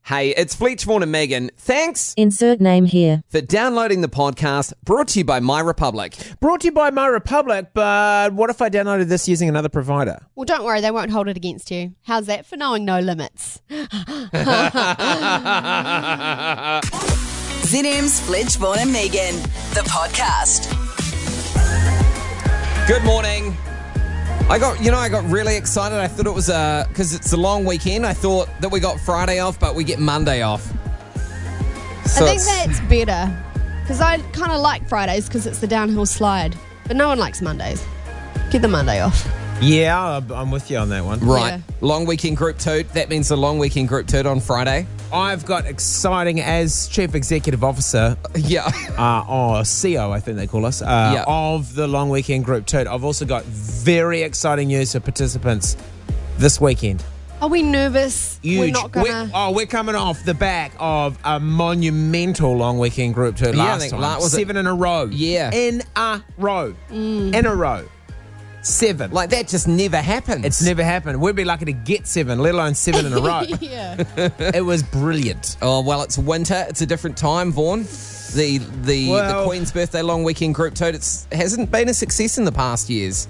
Hey, it's Fletch, Vaughan and Megan. Thanks Insert name here. for downloading the podcast, brought to you by My Republic. Brought to you by My Republic, but what if I downloaded this using another provider? Well, don't worry, they won't hold it against you. How's that for knowing no limits? ZM's Fletch, Vaughan and Megan, the podcast. Good morning. I got really excited. I thought it was because it's a long weekend. I thought that we got Friday off, but we get Monday off. So I think that's better because I kind of like Fridays because it's the downhill slide, but no one likes Mondays. Get the Monday off. Yeah, I'm with you on that one. right. Yeah. Long weekend group toot. That means the long weekend group toot on Friday. I've got exciting as Chief Executive Officer, Yeah. or CO, I think they call us, of the Long Weekend Group Toot. I've also got very exciting news for participants this weekend. Are we nervous? Huge. We're not gonna. We're coming off the back of a monumental Long Weekend Group Toot Yeah, I last think time. was it- 7 in a row. Yeah. In a row. In a row. 7. Like that just never happens. It's never happened. We'd be lucky to get 7, let alone 7 in a row. Yeah. It was brilliant. Oh, well, it's winter. It's a different time, Vaughan. The Queen's birthday long weekend group tote hasn't been a success in the past years.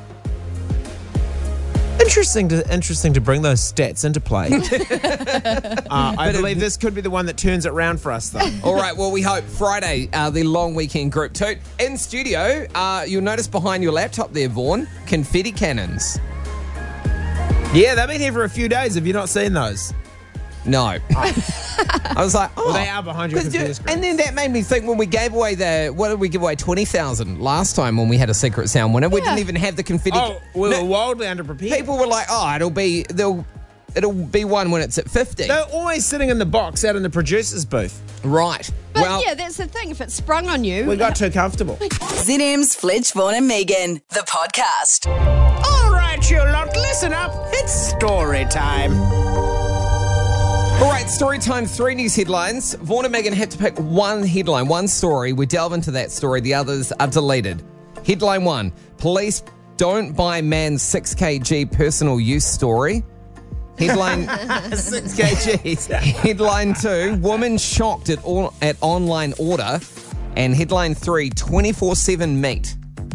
Interesting to bring those stats into play. I believe this could be the one that turns it round for us, though. All right, well, we hope Friday, the long weekend group toot. In studio, you'll notice behind your laptop there, Vaughan, confetti cannons. Yeah, they've been here for a few days. Have you not seen those? No. I was like, oh. Well, they are behind your computer screen. And then that made me think when we gave away what did we give away? 20,000 last time when we had a secret sound winner. We didn't even have the confetti. Oh, we were wildly underprepared. People were like, oh, it'll be one when it's at 50. They're always sitting in the box out in the producer's booth. Right. But well, yeah, that's the thing. If it's sprung on you, We got too comfortable. ZM's Fletch, Vaughan and Megan, the podcast. All right, you lot, listen up. It's story time. all right, story time, 3 news headlines. Vaughan and Megan have to pick one headline, one story. We delve into that story. The others are deleted. Headline 1, police don't buy man's 6 kg personal use story. Headline 6 kgs. Headline 2, woman shocked at online order. And headline 3, 24/7 meat.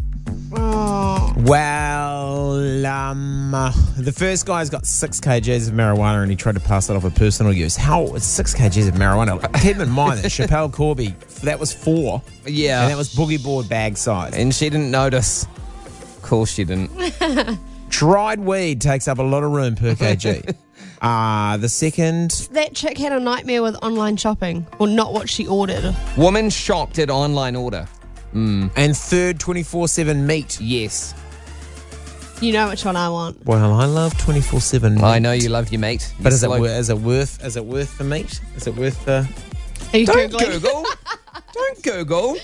Well, the first guy's got 6 kgs of marijuana and he tried to pass it off for personal use. How? 6 kgs of marijuana. Keep in mind that Chappelle Corby, that was 4. Yeah. And that was boogie board bag size. And she didn't notice. Of course she didn't. Dried weed takes up a lot of room per kg. The second... that chick had a nightmare with online shopping, or not what she ordered. Woman shocked at online order. And third, 24/7 meat. Yes. You know which one I want. Well, I love 24/7 meat. I know you love your meat. But You is it slow- worth the meat? Is it worth the... Are you Don't Googling? Google. Don't Google.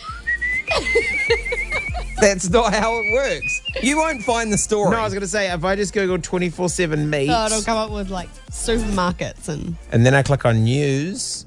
That's not how it works. You won't find the story. No, I was going to say, if I just Googled 24/7 meat, Oh, it'll come up with like supermarkets and and then I click on news,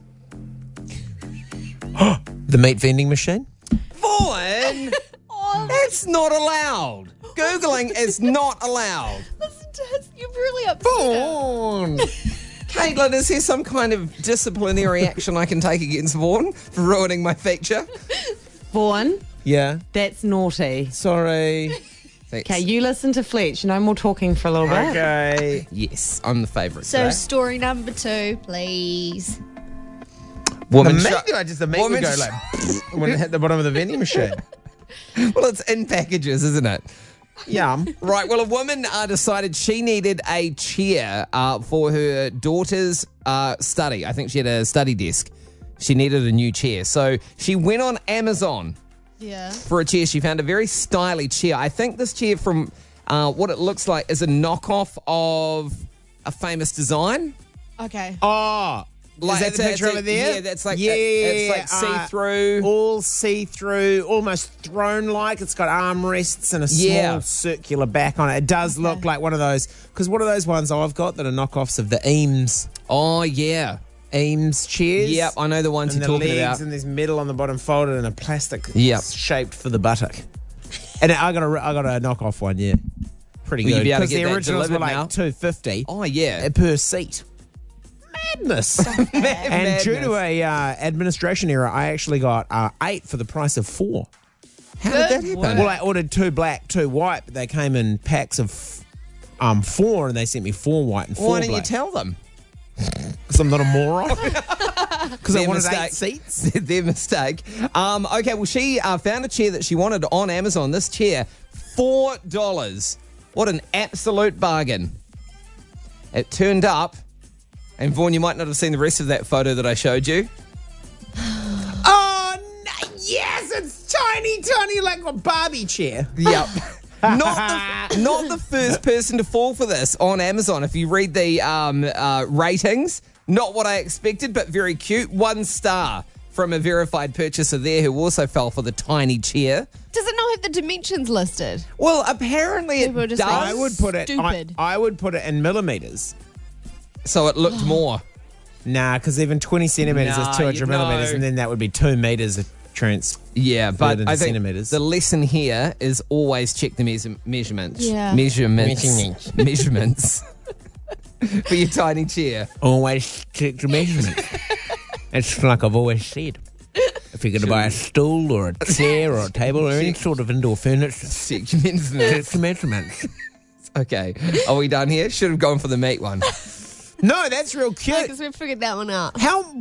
the meat vending machine. Vaughan, that's not allowed. Googling is not allowed. listen to his, you're really upset. Vaughan. Caitlin, is there some kind of disciplinary action I can take against Vaughan for ruining my feature? Vaughan, Yeah, that's naughty. sorry. Thanks. Okay, you listen to Fletch. No more talking for a little bit. Okay. Yes, I'm the favourite. So today. story number 2, please. The Woman meat, sho- like, just the meat would woman go like when it hit the bottom of the vending machine. Well, it's in packages, isn't it? Yum. Right, well, a woman decided she needed a chair for her daughter's study. I think she had a study desk. She needed a new chair. So she went on Amazon Yeah. for a chair. She found a very stylish chair. I think this chair, from what it looks like, is a knockoff of a famous design. Okay. Oh, Like, is that it's the a- picture it's a- over there? yeah, that's like- yeah, it's like see-through. all see-through, almost throne-like. It's got armrests and a small Yeah. circular back on it. It does look like one of those, because one of those ones I've got that are knockoffs of the Eames Oh, yeah. chairs. Yep, I know the ones and you're the talking legs about. and there's metal on the bottom folded in a plastic Yep. shaped for the buttock. And I got a knockoff one, yeah. Pretty Will you good. be able to Because get the that originals were delivered like now? $250 Oh, yeah. per seat. madness. And due to a administration error, I actually got 8 for the price of 4. How did that happen? Well, I ordered 2 black, 2 white, but they came in packs of 4, and they sent me 4 white and 4 Why don't you black. tell them? Because I'm not a moron. Because I Their wanted mistake. 8 seats. Their mistake. Okay, well, she found a chair that she wanted on Amazon. This chair, $4. What an absolute bargain. It turned up, and Vaughan, you might not have seen the rest of that photo that I showed you. Oh, yes, it's tiny, like a Barbie chair. Yep. Not the first person to fall for this on Amazon. If you read the ratings, not what I expected, but very cute. 1 star from a verified purchaser there who also fell for the tiny chair. Does it not have the dimensions listed? Well, apparently People it are just does. like, I would put it. Stupid. I would put it in millimeters. So it looked more. Nah, because even 20 centimeters Nah, is 200 you millimeters, know. and then that would be 2 meters of trans. Yeah, but into I think centimeters. the lesson here is always check the measurements. Yeah. Measurements. For your tiny chair. Always check the measurements. It's like I've always said. If you're going to buy a stool or a chair or a table or any sort of indoor furniture, Check your measurements. check the measurements. Okay, are we done here? Should have gone for the meat one. No, that's real cute. Because we figured that one out.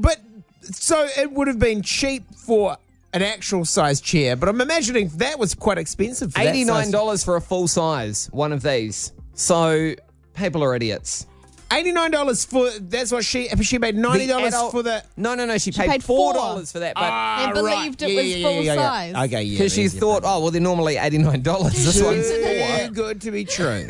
So it would have been cheap for an actual size chair, but I'm imagining that was quite expensive for that size. $89 for a full size, one of these. So people are idiots. $89 for, that's what she made $90 for the. No, she paid paid $4 for that, but And believed it was full size. Okay, yeah. because she easy. thought, oh, well, they're normally $89. This one's Too $4. good to be true.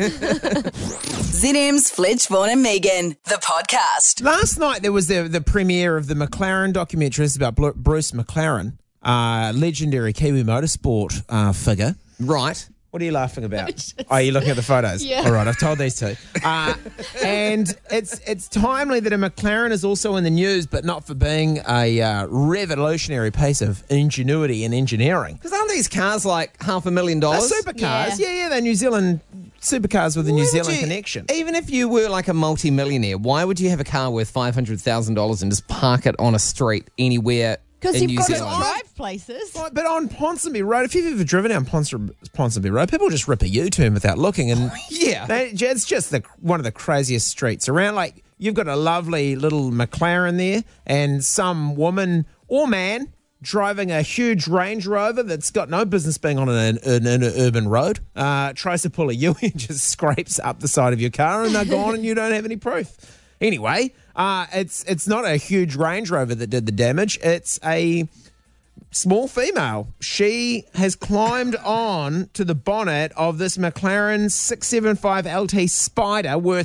ZM's Fledge, Vaughan and Megan, the podcast. Last night there was the premiere of the McLaren documentary. It's about Bruce McLaren, legendary Kiwi motorsport figure. Right. What are you laughing about? Oh, are you looking at the photos? Yeah. All right, I've told these two. And it's timely that a McLaren is also in the news, but not for being a revolutionary piece of ingenuity and engineering. Because aren't these cars like $500,000? They're supercars. Yeah, they're New Zealand supercars with a New Zealand connection. Even if you were like a multi-millionaire, why would you have a car worth $500,000 and just park it on a street anywhere Because in you've New got to Zealand? drive places. Right, but on Ponsonby Road, if you've ever driven down Ponsonby Road, people just rip a U-turn without looking. And Yeah. it's just one of the craziest streets around. Like, you've got a lovely little McLaren there and some woman or man driving a huge Range Rover that's got no business being on an urban road, tries to pull a U and just scrapes up the side of your car and they're gone and you don't have any proof. Anyway, it's not a huge Range Rover that did the damage. It's a small female. She has climbed on to the bonnet of this McLaren 675 LT Spider worth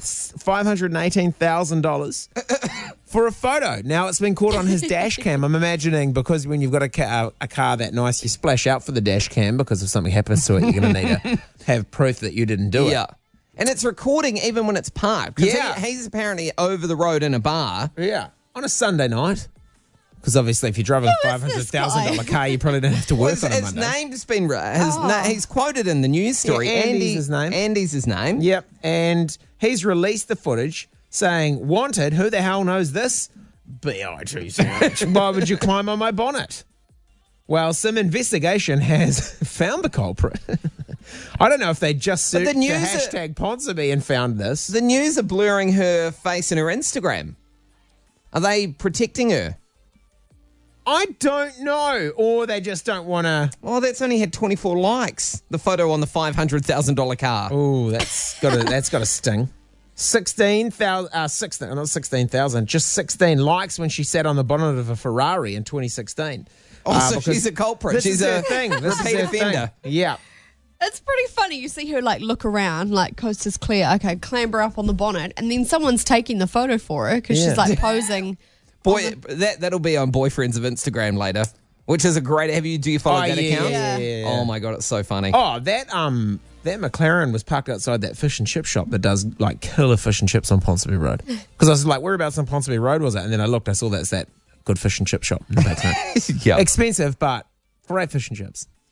$518,000 for a photo. Now, it's been caught on his dash cam. I'm imagining because when you've got a car that nice, you splash out for the dash cam because if something happens to it, you're going to need to have proof that you didn't do it. Yeah. And it's recording even when it's parked. 'Cause Yeah. he's apparently over the road in a bar. Yeah. On a Sunday night. Because obviously, if you're driving a Who is this $500,000 guy? car, you probably don't have to work His on a Monday. name's been he's quoted in the news story. Yeah, Andy's his name. Andy's his name. Yep. And he's released the footage saying, wanted, who the hell knows this? B.I.T.C.H. Why would you climb on my bonnet? Well, some investigation has found the culprit. I don't know if they just But searched the the news hashtag Ponsonby and found this. The news are blurring her face in her Instagram. Are they protecting her? I don't know. Or they just don't want to. Oh, that's only had 24 likes. The photo on the $500,000 car. Oh, that's got to sting. 16,000, not 16,000, just 16 likes when she sat on the bonnet of a Ferrari in 2016. Oh, so because she's a culprit. This She's is a her thing. This repeat is her offender. thing. Yeah. It's pretty funny. You see her like look around, like coast is clear. Okay, clamber up on the bonnet, and then someone's taking the photo for her because Yeah. she's like posing. Boy, that'll be on Boyfriends of Instagram later, which is a great. Do you follow that account? Yeah. Oh my god, it's so funny. Oh, that McLaren was parked outside that fish and chip shop that does like killer fish and chips on Ponsonby Road. Because I was like, whereabouts on Ponsonby Road was it? And then I looked, I saw that good fish and chip shop in the back. Yeah. Expensive, but great fish and chips.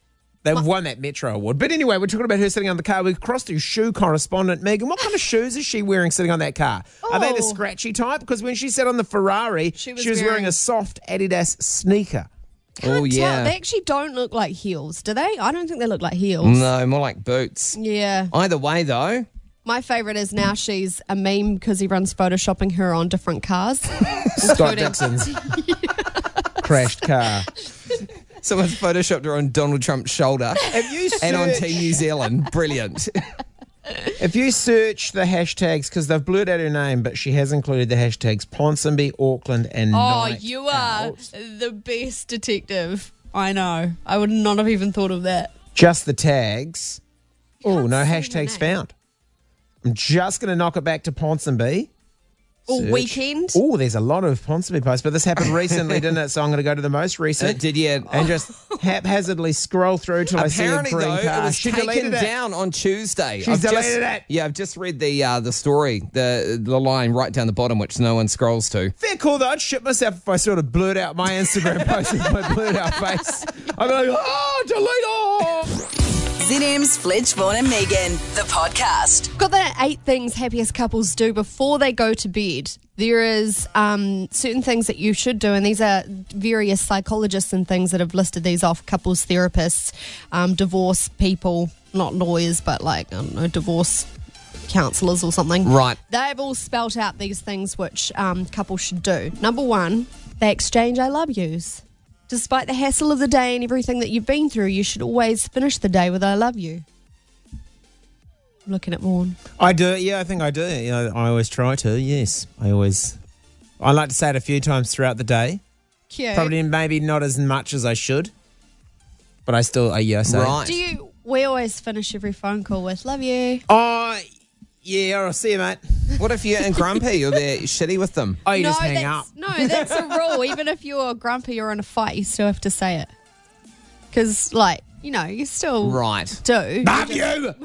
They've won that Metro Award. But anyway, we're talking about her sitting on the car. We've crossed to shoe correspondent Megan. What kind of shoes is she wearing sitting on that car? Are they the Oh. scratchy type? Because when she sat on the Ferrari, she was wearing a soft Adidas sneaker. Oh, Can't yeah. tell. They actually don't look like heels, do they? I don't think they look like heels. No, more like boots. Yeah. Either way, though. My favourite is now she's a meme because everyone's photoshopping her on different cars. Scott Dixon's crashed car. Someone's photoshopped her on Donald Trump's shoulder If you and on search- Team New Zealand. Brilliant. If you search the hashtags, because they've blurred out her name, but she has included the hashtags Ponsonby, Auckland, and Oh, Night you are Out. the best detective. I know. I would not have even thought of that. Just the tags. Oh, can't no see her hashtags name. found. I'm just going to knock it back to Ponsonby. Or Search. weekend. Oh, there's a lot of Ponsonby posts, but this happened recently, didn't it? So I'm going to go to the most recent. Did you? And just haphazardly scroll through till I see a Apparently, green though, car. it was She taken deleted it. down on Tuesday. She's deleted it. Yeah, I've just read the story, the line right down the bottom, which no one scrolls to. Fair call, though. I'd shit myself if I sort of blurred out my Instagram post with my blurred out face. I'd be like, oh, delete all. Zinims, Fletch, Vaughan and Megan, the podcast. Got the 8 things happiest couples do before they go to bed. There is certain things that you should do, and these are various psychologists and things that have listed these off. Couples therapists, divorce people, not lawyers, but like, I don't know, divorce counsellors or something. Right. They've all spelt out these things which couples should do. Number 1, they exchange I love yous. Despite the hassle of the day and everything that you've been through, you should always finish the day with I love you. I'm looking at Vaughan. I do, yeah, I think I do. Yeah, I always try to, yes. I like to say it a few times throughout the day. Cute. Probably maybe not as much as I should. But I still, I say it. Right. We always finish every phone call with love you. Oh, yeah, I'll see you, mate. What if you're grumpy or they're shitty with them? Oh, you just hang up. No, that's a rule. Even if you're grumpy or in a fight, you still have to say it. Because, like, you know, you still Right. do. Love you!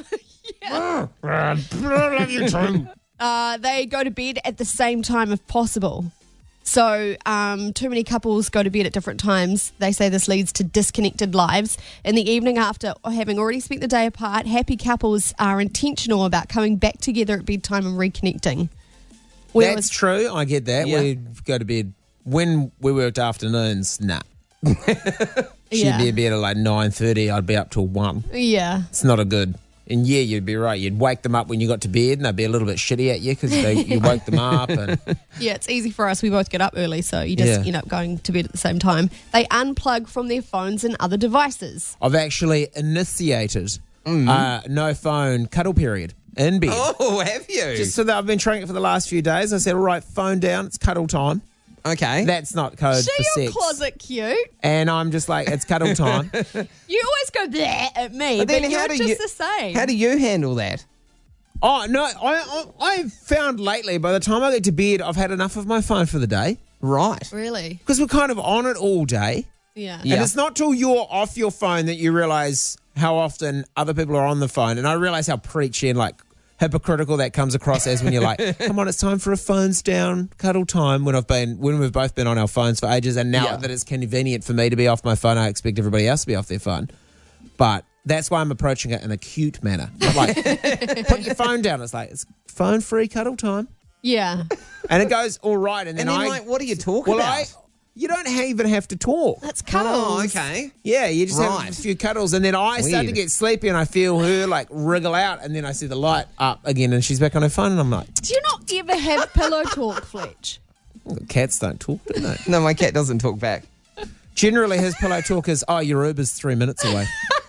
Love you too. They go to bed at the same time if possible. So too many couples go to bed at different times. They say this leads to disconnected lives. In the evening after having already spent the day apart, happy couples are intentional about coming back together at bedtime and reconnecting. That's true. I get that. Yeah. We go to bed when we worked afternoons. Nah. She'd Yeah. be in bed at like 9:30. I'd be up till 1. Yeah. It's not a good. And yeah, you'd be right. You'd wake them up when you got to bed, and they'd be a little bit shitty at you because you woke them up. And Yeah, it's easy for us. We both get up early, so you just Yeah. end up going to bed at the same time. They unplug from their phones and other devices. I've actually initiated no phone cuddle period in bed. Oh, have you? Just so that I've been trying it for the last few days. I said, all right, phone down. It's cuddle time. okay. That's not code See for your sex. closet cute. And I'm just like, it's cuddle time. You always go there at me, But but, then you're how do just you- the same. How do you handle that? Oh, no, I've found lately, by the time I get to bed, I've had enough of my phone for the day. Right. Really? Because we're kind of on it all day. Yeah. Yeah. And it's not till you're off your phone that you realise how often other people are on the phone. And I realise how preachy and like hypocritical that comes across as when you're like, come on, it's time for a phones down cuddle time when we've both been on our phones for ages. And now Yeah. that it's convenient for me to be off my phone, I expect everybody else to be off their phone. But that's why I'm approaching it in a cute manner. Not like, put your phone down. It's like, it's phone free cuddle time. Yeah. And it goes all right. And then, And then, like, what do you talk about? You don't even have to talk. That's cuddles. Oh, okay. Yeah, you just have Right. a few cuddles, and then I start to Weird. get sleepy, and I feel her like wriggle out, and then I see the light up again, and she's back on her phone, and I'm like, Do you not ever have pillow talk, Fletch? cats don't talk, do they? No, my cat doesn't talk back. Generally, his pillow talk is, oh, your Uber's 3 minutes away.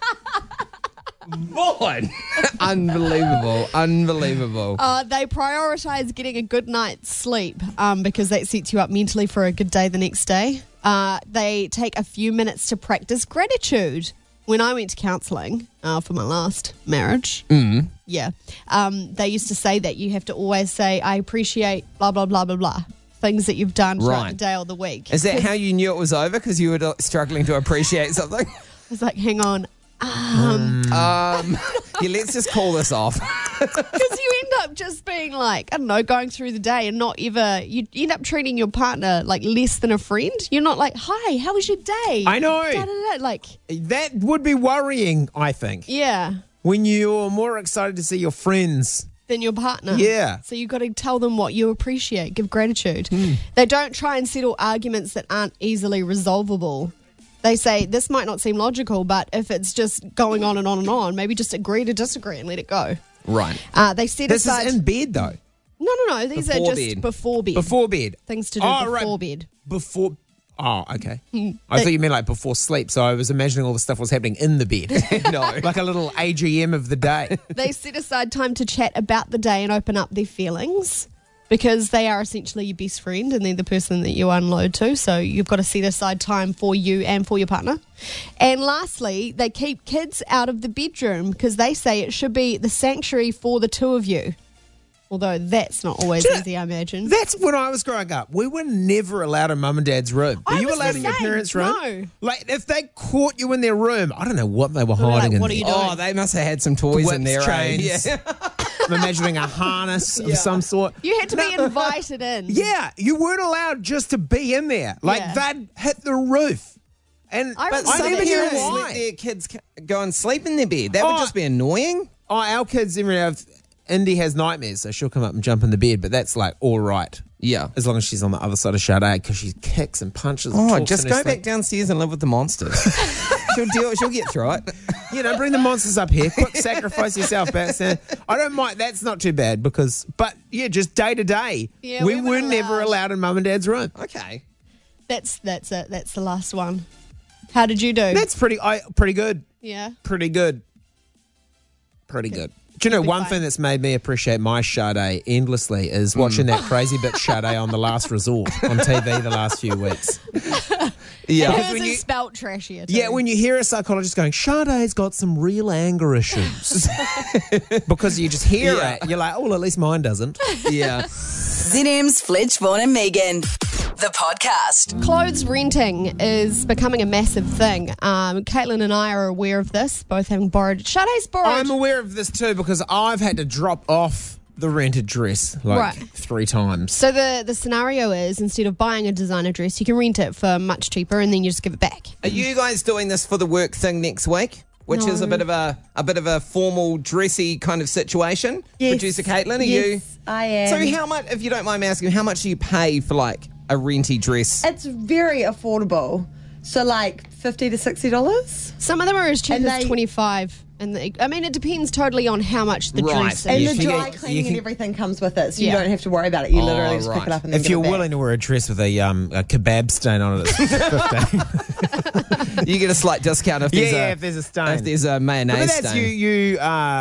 Boy. Unbelievable. Unbelievable. They prioritise getting a good night's sleep because that sets you up mentally for a good day the next day. They take a few minutes to practice gratitude. When I went to counselling for my last marriage, they used to say that you have to always say, I appreciate blah, blah, blah, blah, blah. Things that you've done throughout Right. the day or the week. Is that how you knew it was over? Because you were struggling to appreciate something? It's like, hang on, Yeah, let's just call this off. Because you end up just being like, I don't know, going through the day and not ever, you end up treating your partner like less than a friend. You're not like, hi, how was your day? I know. Da-da-da. Like, That would be worrying, I think, yeah, when you're more excited to see your friends. than your partner. Yeah. So you've got to tell them what you appreciate, give gratitude. They don't try and settle arguments that aren't easily resolvable. They say, this might not seem logical, but if it's just going on and on and on, maybe just agree to disagree and let it go. Right. They set This aside... is in bed, though. No. These Before are just bed. before bed. Before bed. Things to do before bed. Before. Oh, okay. I thought you meant like before sleep, so I was imagining all the stuff was happening in the bed. No. Like a little AGM of the day. They set aside time to chat about the day and open up their feelings because they are essentially your best friend and they're the person that you unload to. So you've got to set aside time for you and for your partner. And lastly, they keep kids out of the bedroom because they say it should be the sanctuary for the two of you. Although that's not always easy, I imagine. That's when I was growing up. We were never allowed in mum and dad's room. Were I you was allowed the in your same. parents' room? No. Like, if they caught you in their room, I don't know what they were They'd be like, hiding in "What there. are you doing?" Oh, they must have had some toys in Whips, there. chains. Yeah. I'm imagining a harness of some sort. You had to be invited in. Yeah, you weren't allowed just to be in there. Like, Yeah. they'd hit the roof. And I But remember some never knew parents why. let their kids go and sleep in their bed. That would Oh. just be annoying. Oh, our kids, every now Indy has nightmares, so she'll come up and jump in the bed, but that's like all right. Yeah. As long as she's on the other side of Sade, because she kicks and punches. and Oh, talks just in her go sleep. back downstairs and live with the monsters. She'll get through it. You know, bring the monsters up here. Quick, sacrifice yourself back there. I don't mind. That's not too bad because, but yeah, just day to day. Yeah, we we were weren't never allowed. allowed in mum and dad's room. Okay. That's it. That's the last one. How did you do? That's pretty good. yeah. Pretty good. Pretty good. Do you know You'll be one fine. thing that's made me appreciate my Sade endlessly is watching that crazy bitch Sade on The Last Resort on TV the last few weeks. Yeah. Hers when is you- spelt trashier too. Yeah, when you hear a psychologist going, Sade's got some real anger issues. Because you just hear Yeah. it, you're like, oh, well, at least mine doesn't. Yeah. Zinims, Fledge, Vaughan and Megan. The podcast. Clothes renting is becoming a massive thing. Caitlin and I are aware of this, both having borrowed. Sade's borrowed. I'm aware of this too because I've had to drop off the rented dress like Right. 3 times. So the scenario is instead of buying a designer dress, you can rent it for much cheaper and then you just give it back. Are you guys doing this for the work thing next week? Which is a bit of a formal, dressy kind of situation. Yes. Producer Caitlin, are Yes, you? I am. So how much, if you don't mind me asking, how much do you pay for like a renty dress? It's very affordable. So like $50 to $60. Some of them are as cheap And as they- 25. And I mean, it depends totally on how much the Right. dress is. And You the can dry get- cleaning you can- and everything comes with it, so you Yeah. don't have to worry about it. You literally just right. pick it up and then If give you're it back. willing to wear a dress with a kebab stain on it, it's 15. You get a slight discount if there's if there's a stain. if there's a mayonnaise But that's stain. you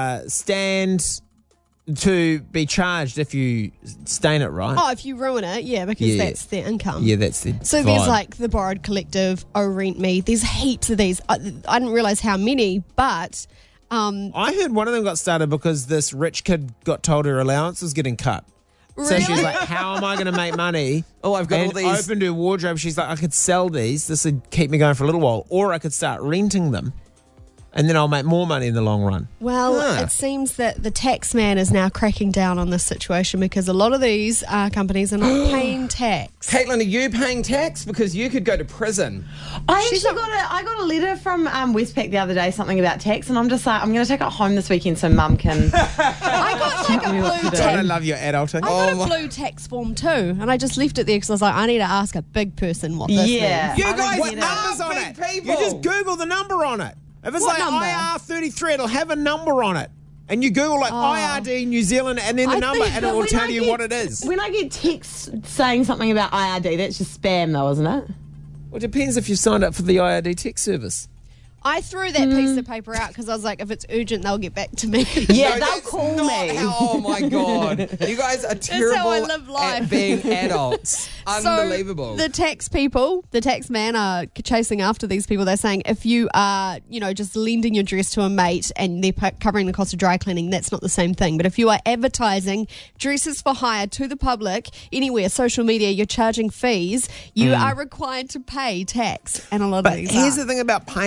stand to be charged if you stain it, right? Oh, if you ruin it, yeah, because Yeah. that's their income. Yeah, that's the So vibe. there's like the Borrowed Collective, Oh Rent Me. There's heaps of these. I didn't realise how many, but I heard one of them got started because this rich kid got told her allowance was getting cut. So she's Really? like, how am I going to make money? Oh, I've got and all these- opened her wardrobe. She's like, I could sell these. This would keep me going for a little while. Or I could start renting them. And then I'll make more money in the long run. well, Huh. it seems that the tax man is now cracking down on this situation because a lot of these companies are not paying tax. Caitlin, are you paying tax? Because you could go to prison. I She's actually I got a letter from Westpac the other day, something about tax, and I'm just like, I'm going to take it home this weekend so Mum can. I got like Tell me a what blue to do. I tax. love your adulting. I got a blue tax form too, and I just left it there because I was like, I need to ask a big person what this Yeah. means. You I don't guys, get what it. numbers on Big it? people. You just Google the number on it. If it's What like number? IR33, it'll have a number on it. And you Google like IRD New Zealand and then the I number think and it that will when tell I you get- what it is. When I get texts saying something about IRD, that's just spam though, isn't it? Well, it depends if you've signed up for the IRD tech service. I threw that piece of paper out because I was like, if it's urgent, they'll get back to me. Yeah, No, they'll that's call not me. how- oh my god, you guys are terrible how I live life. at being adults. Unbelievable. So the tax people, the tax man are chasing after these people. They're saying if you are, just lending your dress to a mate and they're covering the cost of dry cleaning, that's not the same thing. But if you are advertising dresses for hire to the public, anywhere, social media, you're charging fees, you are required to pay tax. And a lot of But these here's are. the thing about paying tax.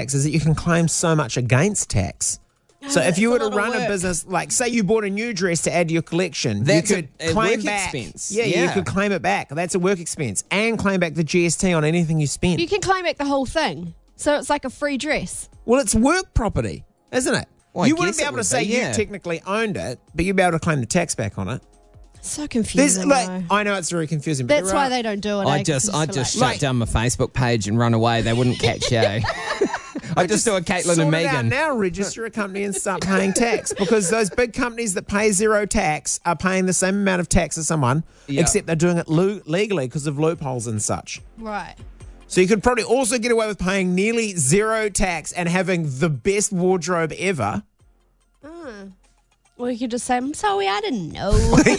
tax is that you can claim so much against tax. So if you were to a lot of run a work. business, like say you bought a new dress to add to your collection, That's you could a claim work back. expense. Yeah, you Yeah. could claim it back. That's a work expense. And claim back the GST on anything you spend. You can claim back the whole thing. So it's like a free dress. Well, it's work property, isn't it? Well, I you wouldn't guess be it able to would say be, yeah. you technically owned it, but you'd be able to claim the tax back on it. So There's confusing. like, though. I know it's very confusing, but That's there why are- they don't do it. I just shut Like- down my Facebook page and run away. They wouldn't catch you. I just do a Caitlin sort and it out Megan. now. Register a company and start paying tax because those big companies that pay zero tax are paying the same amount of tax as someone, Yeah. except they're doing it legally because of loopholes and such. Right. So you could probably also get away with paying nearly zero tax and having the best wardrobe ever. Well, you could just say, I'm sorry, I didn't know.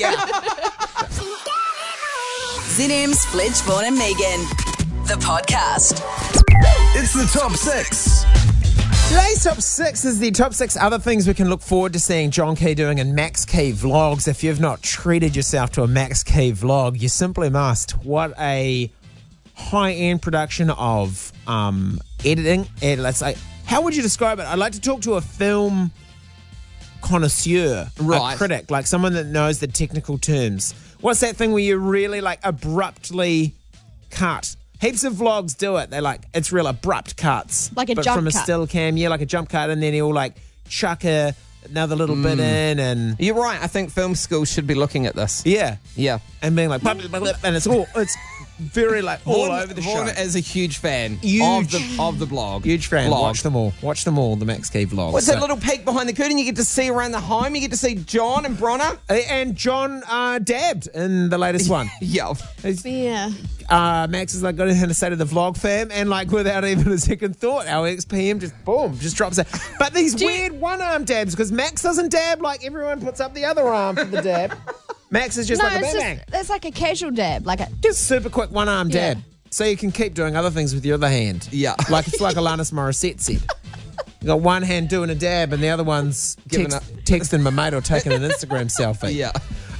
Zinims, Fledge, Vaughan and Megan. The podcast. It's the top 6. Today's top 6 is the top 6 other things we can look forward to seeing John Key doing in Max Key vlogs. If you've not treated yourself to a Max Key vlog, you simply must. What a high-end production of editing. And let's say, how would you describe it? I'd like to talk to a film connoisseur, Right. a critic, like someone that knows the technical terms. What's that thing where you really like abruptly cut? Heaps of vlogs do it. They're like, it's real abrupt cuts. Like a but jump from a cut. still cam, yeah, like a jump cut, and then he'll like chuck another little bit in, and You're right. I think film school should be looking at this. yeah, Yeah. and being like, and it's very like all over the show. Vaughan is a huge fan Huge. of the blog. Huge fan. Blog. Watch them all. Watch them all. The Max Key vlogs. What's that little peek behind the curtain? You get to see around the home. You get to see John and Bronner. And John dabbed in the latest one. Yeah. Yeah. Max is like got anything to say to the vlog fam, and like without even a second thought, our ex-PM just boom, just drops it. But these weird one-arm dabs, because Max doesn't dab like everyone puts up the other arm for the dab. Max is just No, like a it's bang bang. just, that's like a casual dab. Like a, Just super quick one-arm Yeah. dab. So you can keep doing other things with your other hand. Yeah. Like it's like Alanis Morissette said. You got one hand doing a dab and the other one's Giving texting my mate or taking an Instagram selfie. Yeah.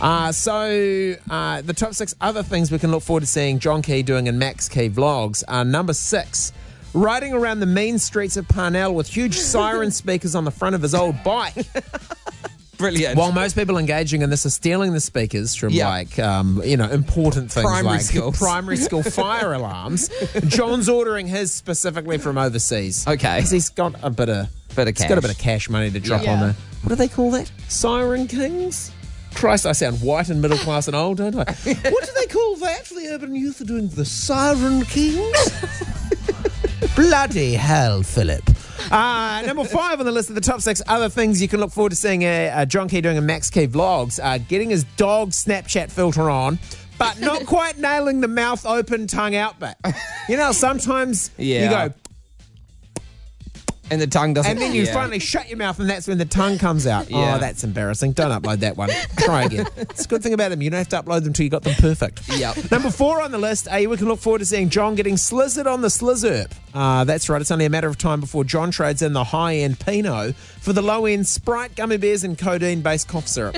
The top 6 other things we can look forward to seeing John Key doing in Max Key vlogs are number 6, riding around the mean streets of Parnell with huge siren speakers on the front of his old bike. Brilliant. While most people engaging in this are stealing the speakers from Yeah. important things Primary like schools. primary school fire alarms, John's ordering his specifically from overseas. Okay. 'Cause he's got a bit of Bit of he's got a cash. bit of cash money to drop Yeah. on the what do they call that? Siren Kings? Christ, I sound white and middle class and old, don't I? What do they call that for the urban youth are doing? The Siren Kings? Bloody hell, Philip. Number 5 on the list of the top 6 other things you can look forward to seeing John Key doing in Max Key vlogs. Getting his dog Snapchat filter on, but not quite nailing the mouth open, tongue out bit. You know, sometimes you Yeah. go, And the tongue doesn't. and then you yeah. finally shut your mouth, and that's when the tongue comes out. Yeah. Oh, that's embarrassing. Don't upload that one. Try again. It's a good thing about them. You don't have to upload them till you got them perfect. Yep. Number 4 on the list, we can look forward to seeing John getting slizzard on the Slizzerp. That's right. It's only a matter of time before John trades in the high-end Pinot for the low-end Sprite, gummy bears, and codeine-based cough syrup.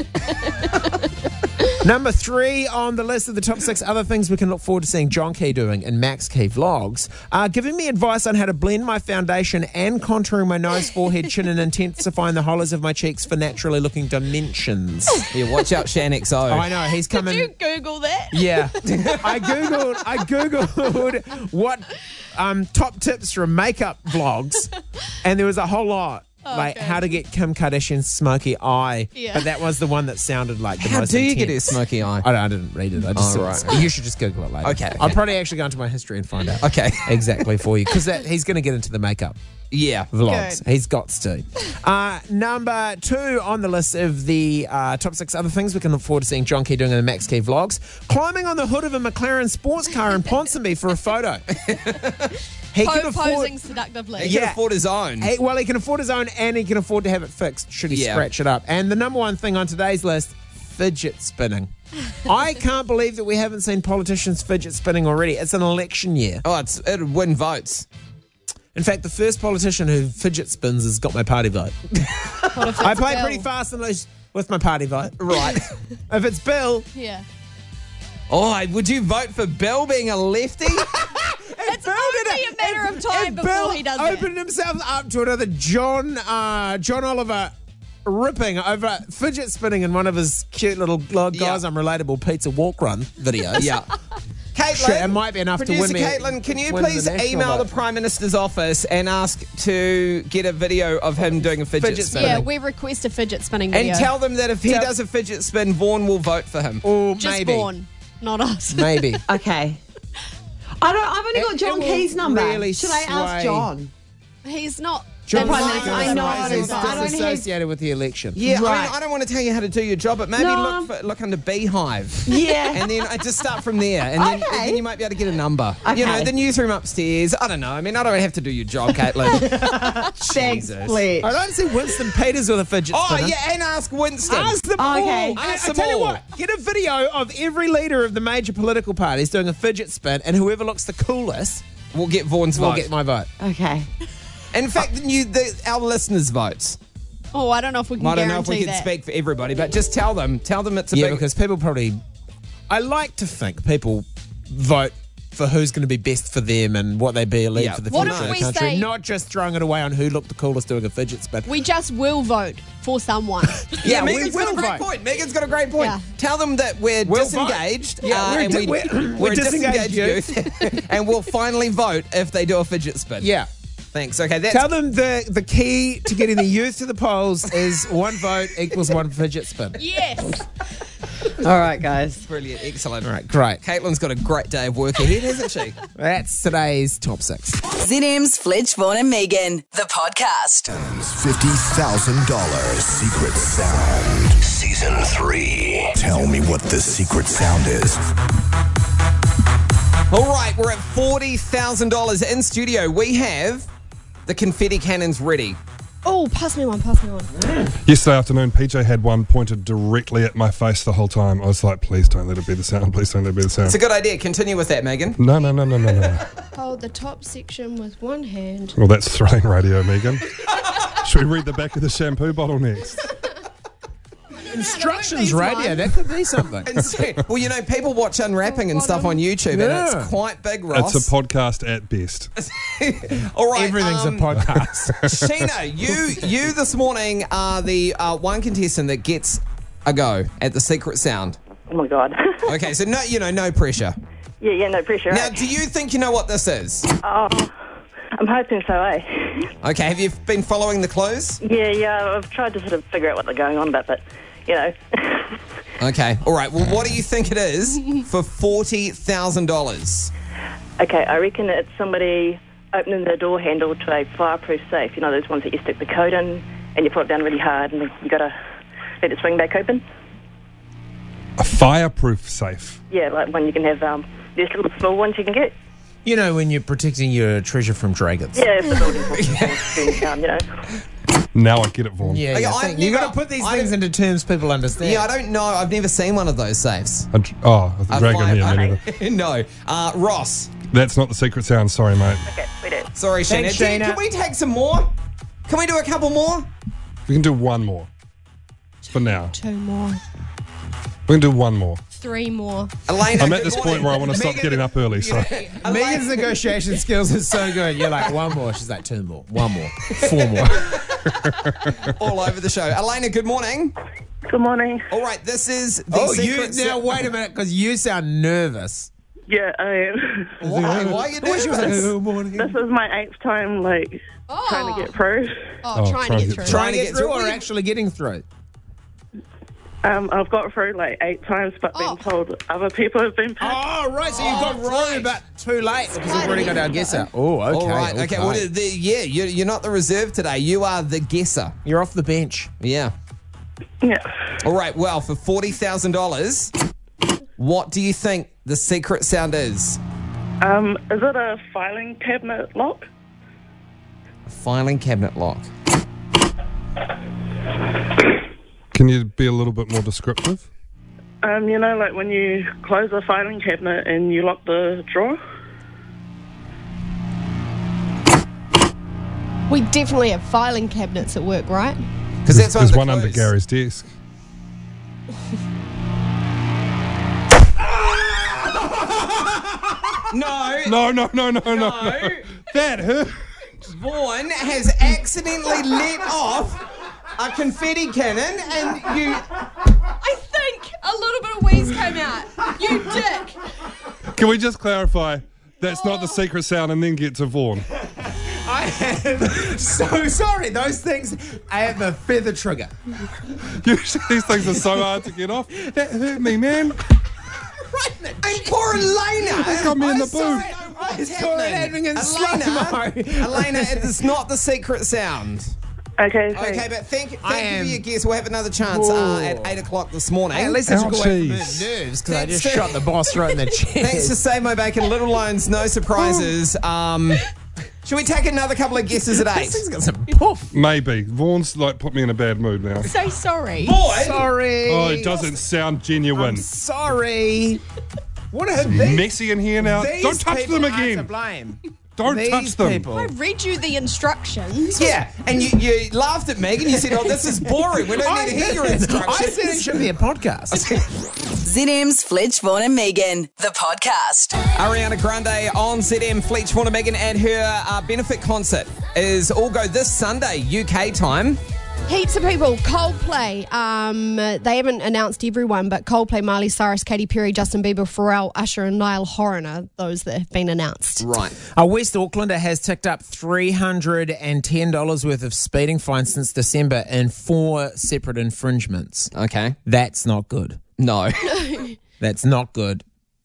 Number 3 on the list of the top 6 other things we can look forward to seeing John Key doing in Max Key vlogs. Giving me advice on how to blend my foundation and contouring my nose, forehead, chin, and intensifying the hollows of my cheeks for naturally looking dimensions. Yeah, watch out, Shan XO. Oh, I know. He's coming. did you Google that? Yeah. I Googled what top tips from makeup vlogs, and there was a whole lot. Like okay. how to get Kim Kardashian's smoky eye. Yeah. But that was the one that sounded like the How most do you get his intense. smoky eye? I didn't read it. I just Oh, saw right. it. You should just Google it later. Okay, I'll okay. probably actually go into my history and find out. Okay. Exactly for you. Because he's going to get into the makeup Yeah. vlogs. Good. He's got to. Number 2 on the list of the top 6 other things we can look forward to seeing John Key doing in the Max Key vlogs. Climbing on the hood of a McLaren sports car in Ponsonby for a photo. He can afford... Posing seductively. He can Yeah. afford his own. He can afford his own, and he can afford to have it fixed should he Yeah. scratch it up. And the number 1 thing on today's list, fidget spinning. I can't believe that we haven't seen politicians fidget spinning already. It's an election year. Oh, it'll win votes. In fact, the first politician who fidget spins has got my party vote. I play Bill? pretty fast and loose with my party vote. Right. If it's Bill, Yeah. Oh, would you vote for Bill being a lefty? It's only a matter of some time before Bill he does that. opened himself up to another John Oliver ripping over fidget spinning in one of his cute little Guys Yeah. I'm Relatable pizza walk run videos. Yeah. Shit, Caitlin, it might be enough to producer win me. Caitlin, can you win please the national email vote. the Prime Minister's office and ask to get a video of him doing a fidget Fidget spin? spinning. Yeah, we request a fidget spinning video. And tell them that if he Tell- does a fidget spin, Vaughan will vote for him. Or Just maybe. Vaughan, not us. Maybe. Okay. I've only got It John will Key's number. really Should I ask sway. John? He's not. John Prime Prime Minister, Minister, I know, right, he's I don't have- associated with the election. Yeah, Right. I don't want to tell you how to do your job, but maybe No. look under Beehive. Yeah. And then I just start from there, and then, Okay. then you might be able to get a number. Okay. You know, the newsroom upstairs. I don't know. I mean, I don't have to do your job, Caitlin. Thanks, Jesus. Fletch. I don't see Winston Peters with a fidget Oh, spinner. yeah, and ask Winston. Ask them Oh, okay. all. Ask I them tell you all. what, get a video of every leader of the major political parties doing a fidget spin, and whoever looks the coolest We'll get Vaughan's will vote. get my vote. Okay. In fact, our listeners' votes. Oh, I don't know if we can I don't guarantee know if we can that. speak for everybody, but just tell them it's a Yeah, big... because people probably. I like to think people vote for who's going to be best for them and what they believe Yeah. for the What future if of the we country, say- not just throwing it away on who looked the coolest doing a fidget spin. We just will vote for someone. Yeah, we Megan's got a will great vote. point. Megan's got a great point. Yeah. Tell them that we're We'll disengaged. vote. Yeah, and we're we're disengaged youth. And we'll finally vote if they do a fidget spin. Yeah. Thanks. Okay, that's Tell them the key to getting the youth to the polls is one vote equals one fidget spin. Yes. All right, guys. brilliant. Excellent. All right, great. Caitlin's got a great day of work ahead, hasn't she? That's today's top six. ZM's Fletch, Vaughan and Megan, the podcast. $50,000 Secret Sound. Season 3. Tell me what the secret sound is. All right, we're at $40,000 in studio. We have the confetti cannons ready. Oh, pass me one. Yesterday afternoon, PJ had one pointed directly at my face the whole time. I was like, please don't let it be the sound. Please don't let it be the sound. It's a good idea. Continue with that, Megan. No. Hold the top section with one hand. Well, that's thrilling radio, Megan. Should we read the back of the shampoo bottle next? Instructions These radio, ones. that could be something. Well, you know, people watch Unwrapping and stuff on YouTube, and Yeah. it's quite big, Ross. It's a podcast at best. All right, Everything's a podcast. Sheena, you this morning are the one contestant that gets a go at the secret sound. Oh my god. Okay, so no pressure. yeah, no pressure. Now, eh? do you think you know what this is? I'm hoping so, eh? Okay, have you been following the clues? Yeah, I've tried to sort of figure out what they're going on about, but, you know. Okay, all right. Well, what do you think it is for $40,000? Okay, I reckon it's somebody opening the door handle to a fireproof safe. You know, those ones that you stick the code in and you pull it down really hard and then you got to let it swing back open. A fireproof safe. Yeah, like one you can have, there's little small ones you can get. You know, when you're protecting your treasure from dragons. Yeah, it's the building you know. Now I get it, Vaughan. Yeah, Okay, yeah. I've You got never- to put these I things don't- into terms people understand. Yeah, I don't know. I've never seen one of those safes. A dragon, yeah, me neither. No. Ross. That's not the secret sound, sorry, mate. Okay, we do. Sorry, Sheena. Thanks, Sheena. Can we take some more? Can we do a couple more? We can do one more. For now. 2 more. We can do one more. 3 more. Elena, I'm at good this morning. point where I want to stop Megan- getting up early, so. Megan's negotiation skills are so good. You're like, one more. She's like, 2 more. 1 more. 4 more. All over the show. Elena, good morning. Good morning. All right, this is the Oh, you secret now wait a minute, because you sound nervous. Yeah, I am. Why are you nervous? This is my 8th time, trying to get pro. Oh, trying to get through. Trying to get through or actually getting through? I've got through 8 times, but been told other people have been picked. Oh, right. So you've got through, but too late because we've already got our guesser. Oh, okay. All right, okay. Well, you're not the reserve today. You are the guesser. You're off the bench. Yeah. Yeah. All right, well, for $40,000, what do you think the secret sound is? Is it a filing cabinet lock? A filing cabinet lock. Can you be a little bit more descriptive? You know, like when you close a filing cabinet and you lock the drawer? We definitely have filing cabinets at work, right? Because that's There's one one of the under clues. Gary's desk. No. No. That hurt. Vaughan has accidentally let off a confetti cannon and you... I think a little bit of wheeze came out. You dick. Can we just clarify? That's not the secret sound and then get to Vaughan. I am so sorry. Those things, I have a feather trigger. Usually these things are so hard to get off. That hurt me, man. And poor Elena. They got me in the booth. I saw it happening in slow-mo. Elena, it is not the secret sound. Okay, Okay, but thank you am- for your guess. We'll have another chance at 8 o'clock this morning. Hey, at least I took away from her Ouchies. nerves because I Thanks just to- shot the boss right in the chest. Thanks to Save My Bacon, Little Loans, no surprises. Should we take another couple of guesses at 8? This thing's got some poof. Maybe. Vaughan's like put me in a bad mood now. So sorry. Boy, Sorry. Oh, it doesn't sound genuine. I'm sorry. What are these? Messy in here now. These Don't touch people them are to again. blame. Don't These touch them. people. I read you the instructions. yeah, and you laughed at Megan. You said, "Oh, this is boring. We don't need to hear your I instructions." said it should be a podcast. ZM's Fletch, Vaughan and Megan, the podcast. Ariana Grande on ZM, Fletch, Vaughan and Megan, and her benefit concert is all go this Sunday, UK time. Heaps of people. Coldplay. They haven't announced everyone, but Coldplay, Miley Cyrus, Katy Perry, Justin Bieber, Pharrell, Usher, and Niall Horan are those that have been announced. Right. A West Aucklander has ticked up $310 worth of speeding fines since December in 4 separate infringements. Okay. That's not good. No. That's not good.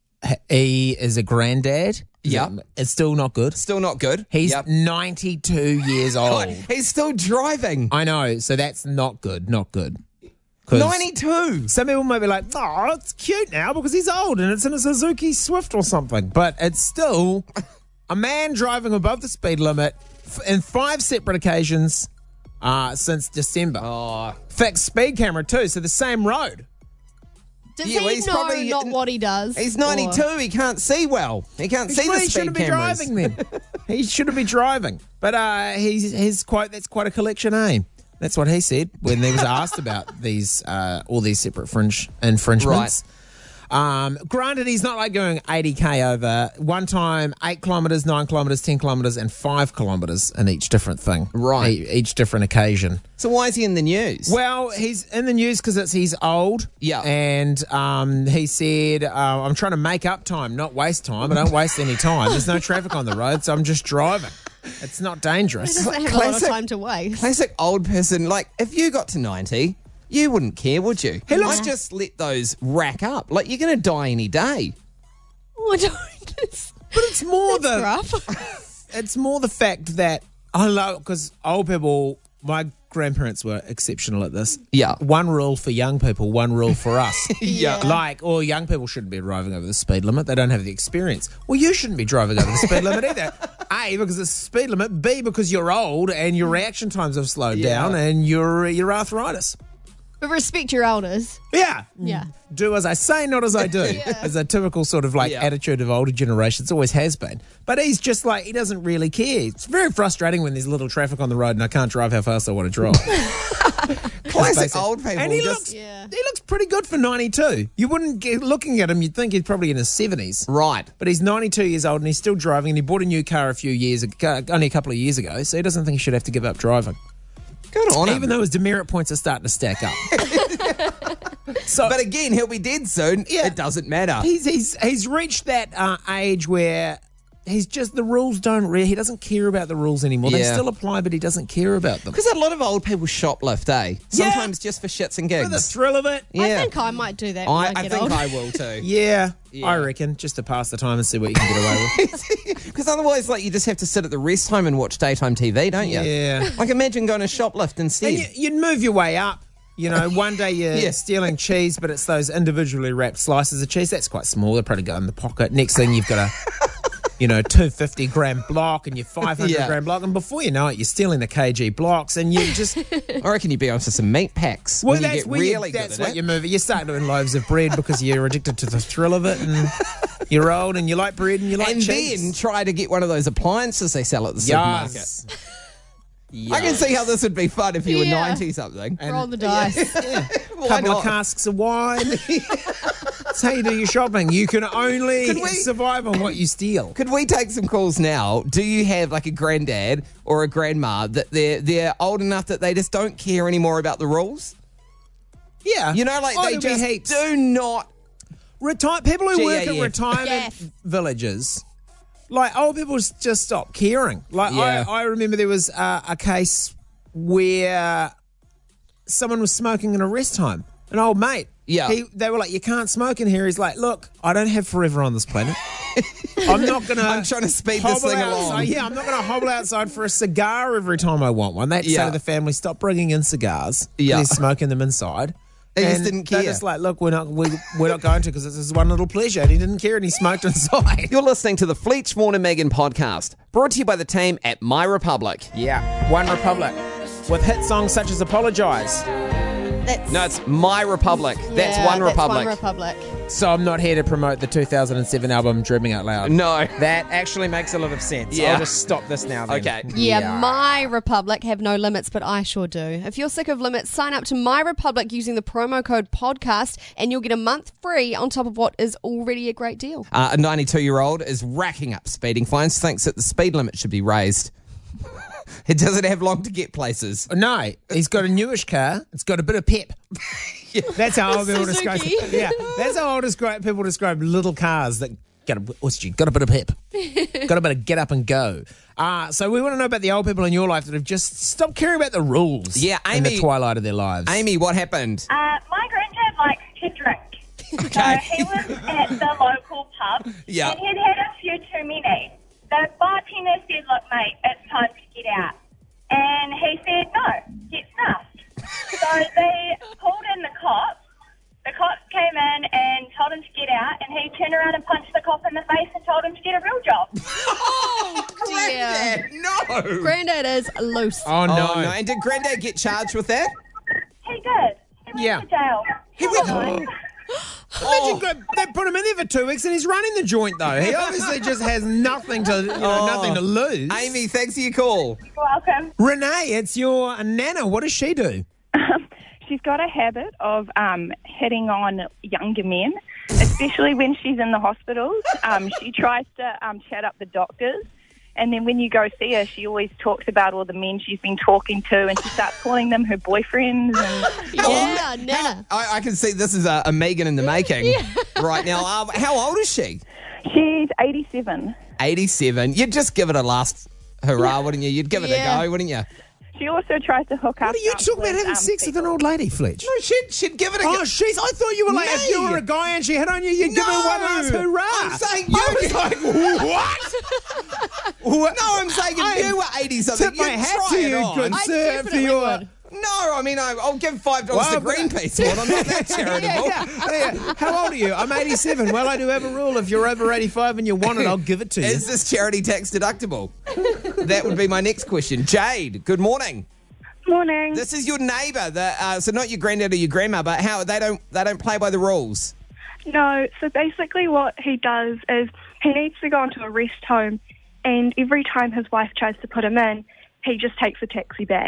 He is a granddad. Yep. It's still not good. Still not good. He's Yep. 92 years old. God, he's still driving. I know, so that's not good. Not good. 'Cause 92. some people might be like, oh, it's cute now because he's old and it's in a Suzuki Swift or something. But it's still a man driving above the speed limit in 5 separate occasions since December. Oh. Fixed speed camera too, so the same road. Does Yeah, well, he he's know probably- not what he does? He's 92. Or- He can't see well. He can't see the He speed shouldn't be cameras. driving then. He shouldn't be driving. But his quote, that's quite a collection, eh? That's what he said when he was asked about these all these separate infringements. Granted, he's not like going 80k over one time, 8 kilometres, 9 kilometres, 10 kilometres, and 5 kilometres in each different thing. Right. Each different occasion. So why is he in the news? Well, he's in the news because he's old. Yeah. And he said, I'm trying to make up time, not waste time. I don't waste any time. There's no traffic on the road, so I'm just driving. It's not He dangerous. doesn't have a lot of Classic- time to waste. Classic old person. Like, if you got to 90, you wouldn't care, would you? He looks- might just let those rack up. Like, you're going to die any day. Oh, I don't. But it's more That's the rough. it's more the fact that I love because old people. My grandparents were exceptional at this. Yeah. One rule for young people, one rule for us. Yeah. Like, young people shouldn't be driving over the speed limit. They don't have the experience. Well, you shouldn't be driving over the speed limit either. A, because it's the speed limit. B, because you're old and your reaction times have slowed Yeah. down and your arthritis. But respect your elders. Yeah. Yeah. Do as I say, not as I do. As a typical sort of like Yeah. attitude of older generations, always has been. But he's just like, he doesn't really care. It's very frustrating when there's little traffic on the road and I can't drive how fast I want to drive. Classic Basic. old people. And he just- looks pretty good for 92. You wouldn't get looking at him, you'd think he's probably in his 70s. Right. But he's 92 years old and he's still driving and he bought a new car only a couple of years ago, so he doesn't think he should have to give up driving. Good on him. Even though his demerit points are starting to stack up. So, But again, he'll be dead soon. Yeah. It doesn't matter. He's reached that age where he's just the rules don't really. He doesn't care about the rules anymore. They Yeah. still apply, but he doesn't care about them. Because a lot of old people shoplift, eh? Sometimes just for shits and gigs. For the thrill of it. Yeah. I think I might do that when I I get think old. I will too. Yeah, Yeah. I reckon just to pass the time and see what you can get away with. Because otherwise, like, you just have to sit at the rest home and watch daytime TV, don't you? Yeah. Like, imagine going to shoplift instead. And you'd move your way up. You know, one day you're Yeah. stealing cheese, but it's those individually wrapped slices of cheese. That's quite small. They probably go in the pocket. Next thing you've got a, 250-gram block and your 500-gram block. And before you know it, you're stealing the kg blocks and you just... I reckon you'd be onto some meat packs. Well, when you that's get where really good that's at what it. you move. You start doing loaves of bread because you're addicted to the thrill of it, and you're old and you like bread and you like And cheese. then try to get one of those appliances they sell at the supermarket. Yes. I can see how this would be fun if you were Yeah. 90 something. Roll the dice. A Why couple not? of casks of wine. That's how you do your shopping. You can only Could we- survive on what you steal. Could we take some calls now? Do you have like a granddad or a grandma that they're old enough that they just don't care anymore about the rules? Yeah. You know, like they there'll be just heaps. do not. People who work GAF. at retirement Gaff. villages, like old people just stop caring. Like Yeah. I remember there was a case where someone was smoking in a rest home. An old mate. Yeah. They were like, you can't smoke in here. He's like, look, I don't have forever on this planet. I'm not going to... I'm trying to speed this thing along. Yeah, I'm not going to hobble outside for a cigar every time I want one. They had to say Yeah. to the family, stop bringing in cigars. Yeah. They're smoking them inside. They just And didn't they're care. just like, look, we're not going to because this is one little pleasure. And he didn't care and he smoked inside. You're listening to the Fleet, Vaughan and Megan podcast, brought to you by the team at My Republic. Yeah, One Republic. With hit songs such as Apologise. That's, No, it's My Republic. That's yeah, One Republic. One Republic. So I'm not here to promote the 2007 album Dreaming Out Loud. No. That actually makes a lot of sense. Yeah. I'll just stop this now then. Okay. Yeah, My Republic have no limits, but I sure do. If you're sick of limits, sign up to My Republic using the promo code podcast and you'll get a month free on top of what is already a great deal. A 92-year-old is racking up speeding fines, thinks that the speed limit should be raised. It doesn't have long to get places. No, he's got a newish car. It's got a bit of pep. That's how old people describe. Suzuki. Yeah, that's how people describe little cars that got a bit of pep, got a bit of get up and go. So we want to know about the old people in your life that have just stopped caring about the rules. Yeah, in the Amy- twilight of their lives. Amy, what happened? My granddad likes to drink. Okay. So he was at the local pub Yeah. and he'd had a few too many. The bartender said, look, mate, it's time to get out. And he said, no, get snuffed. So they pulled in the cops. The cops came in and told him to get out, and he turned around and punched the cop in the face and told him to get a real job. Oh, dear. No. Granddad is loose. Oh no. Oh, no. And did Granddad get charged with that? He did. He went Yeah. to jail. He went- Probably. Imagine they put him in there for 2 weeks and he's running the joint though. He obviously just has nothing to nothing to lose. Amy, thanks for your call. You're welcome. Renee, it's your nana. What does she do? She's got a habit of hitting on younger men, especially when she's in the hospitals. She tries to chat up the doctors, and then when you go see her, she always talks about all the men she's been talking to, and she starts calling them her boyfriends. And Yeah, Nana. I can see this is a Megan in the making right now. How old is she? she's 87. 87. You'd just give it a last hurrah, wouldn't you? You'd give it Yeah. a go, wouldn't you? She also tries to hook up. What are you talking about having sex with an old lady, Fletch? No, she'd give it a go. Oh, I thought you were like, if you Me? were a guy and she hit on you, you'd give her one last hurrah. I'm saying I you. was like, what? No, I'm saying if you were 80 something, Tip my you'd hat try to it you, on. good I sir, for definitely your... would. No, I mean, I'll give $5 Well, to but- Greenpeace for it. I'm not that charitable. Yeah. How old are you? I'm 87. Well, I do have a rule. If you're over 85 and you want it, I'll give it to you. Is this charity tax deductible? That would be my next question. Jade, good morning. Morning. This is your neighbour, so not your granddad or your grandma, but how they don't play by the rules. No, so basically what he does is he needs to go into a rest home, and every time his wife tries to put him in, he just takes a taxi back.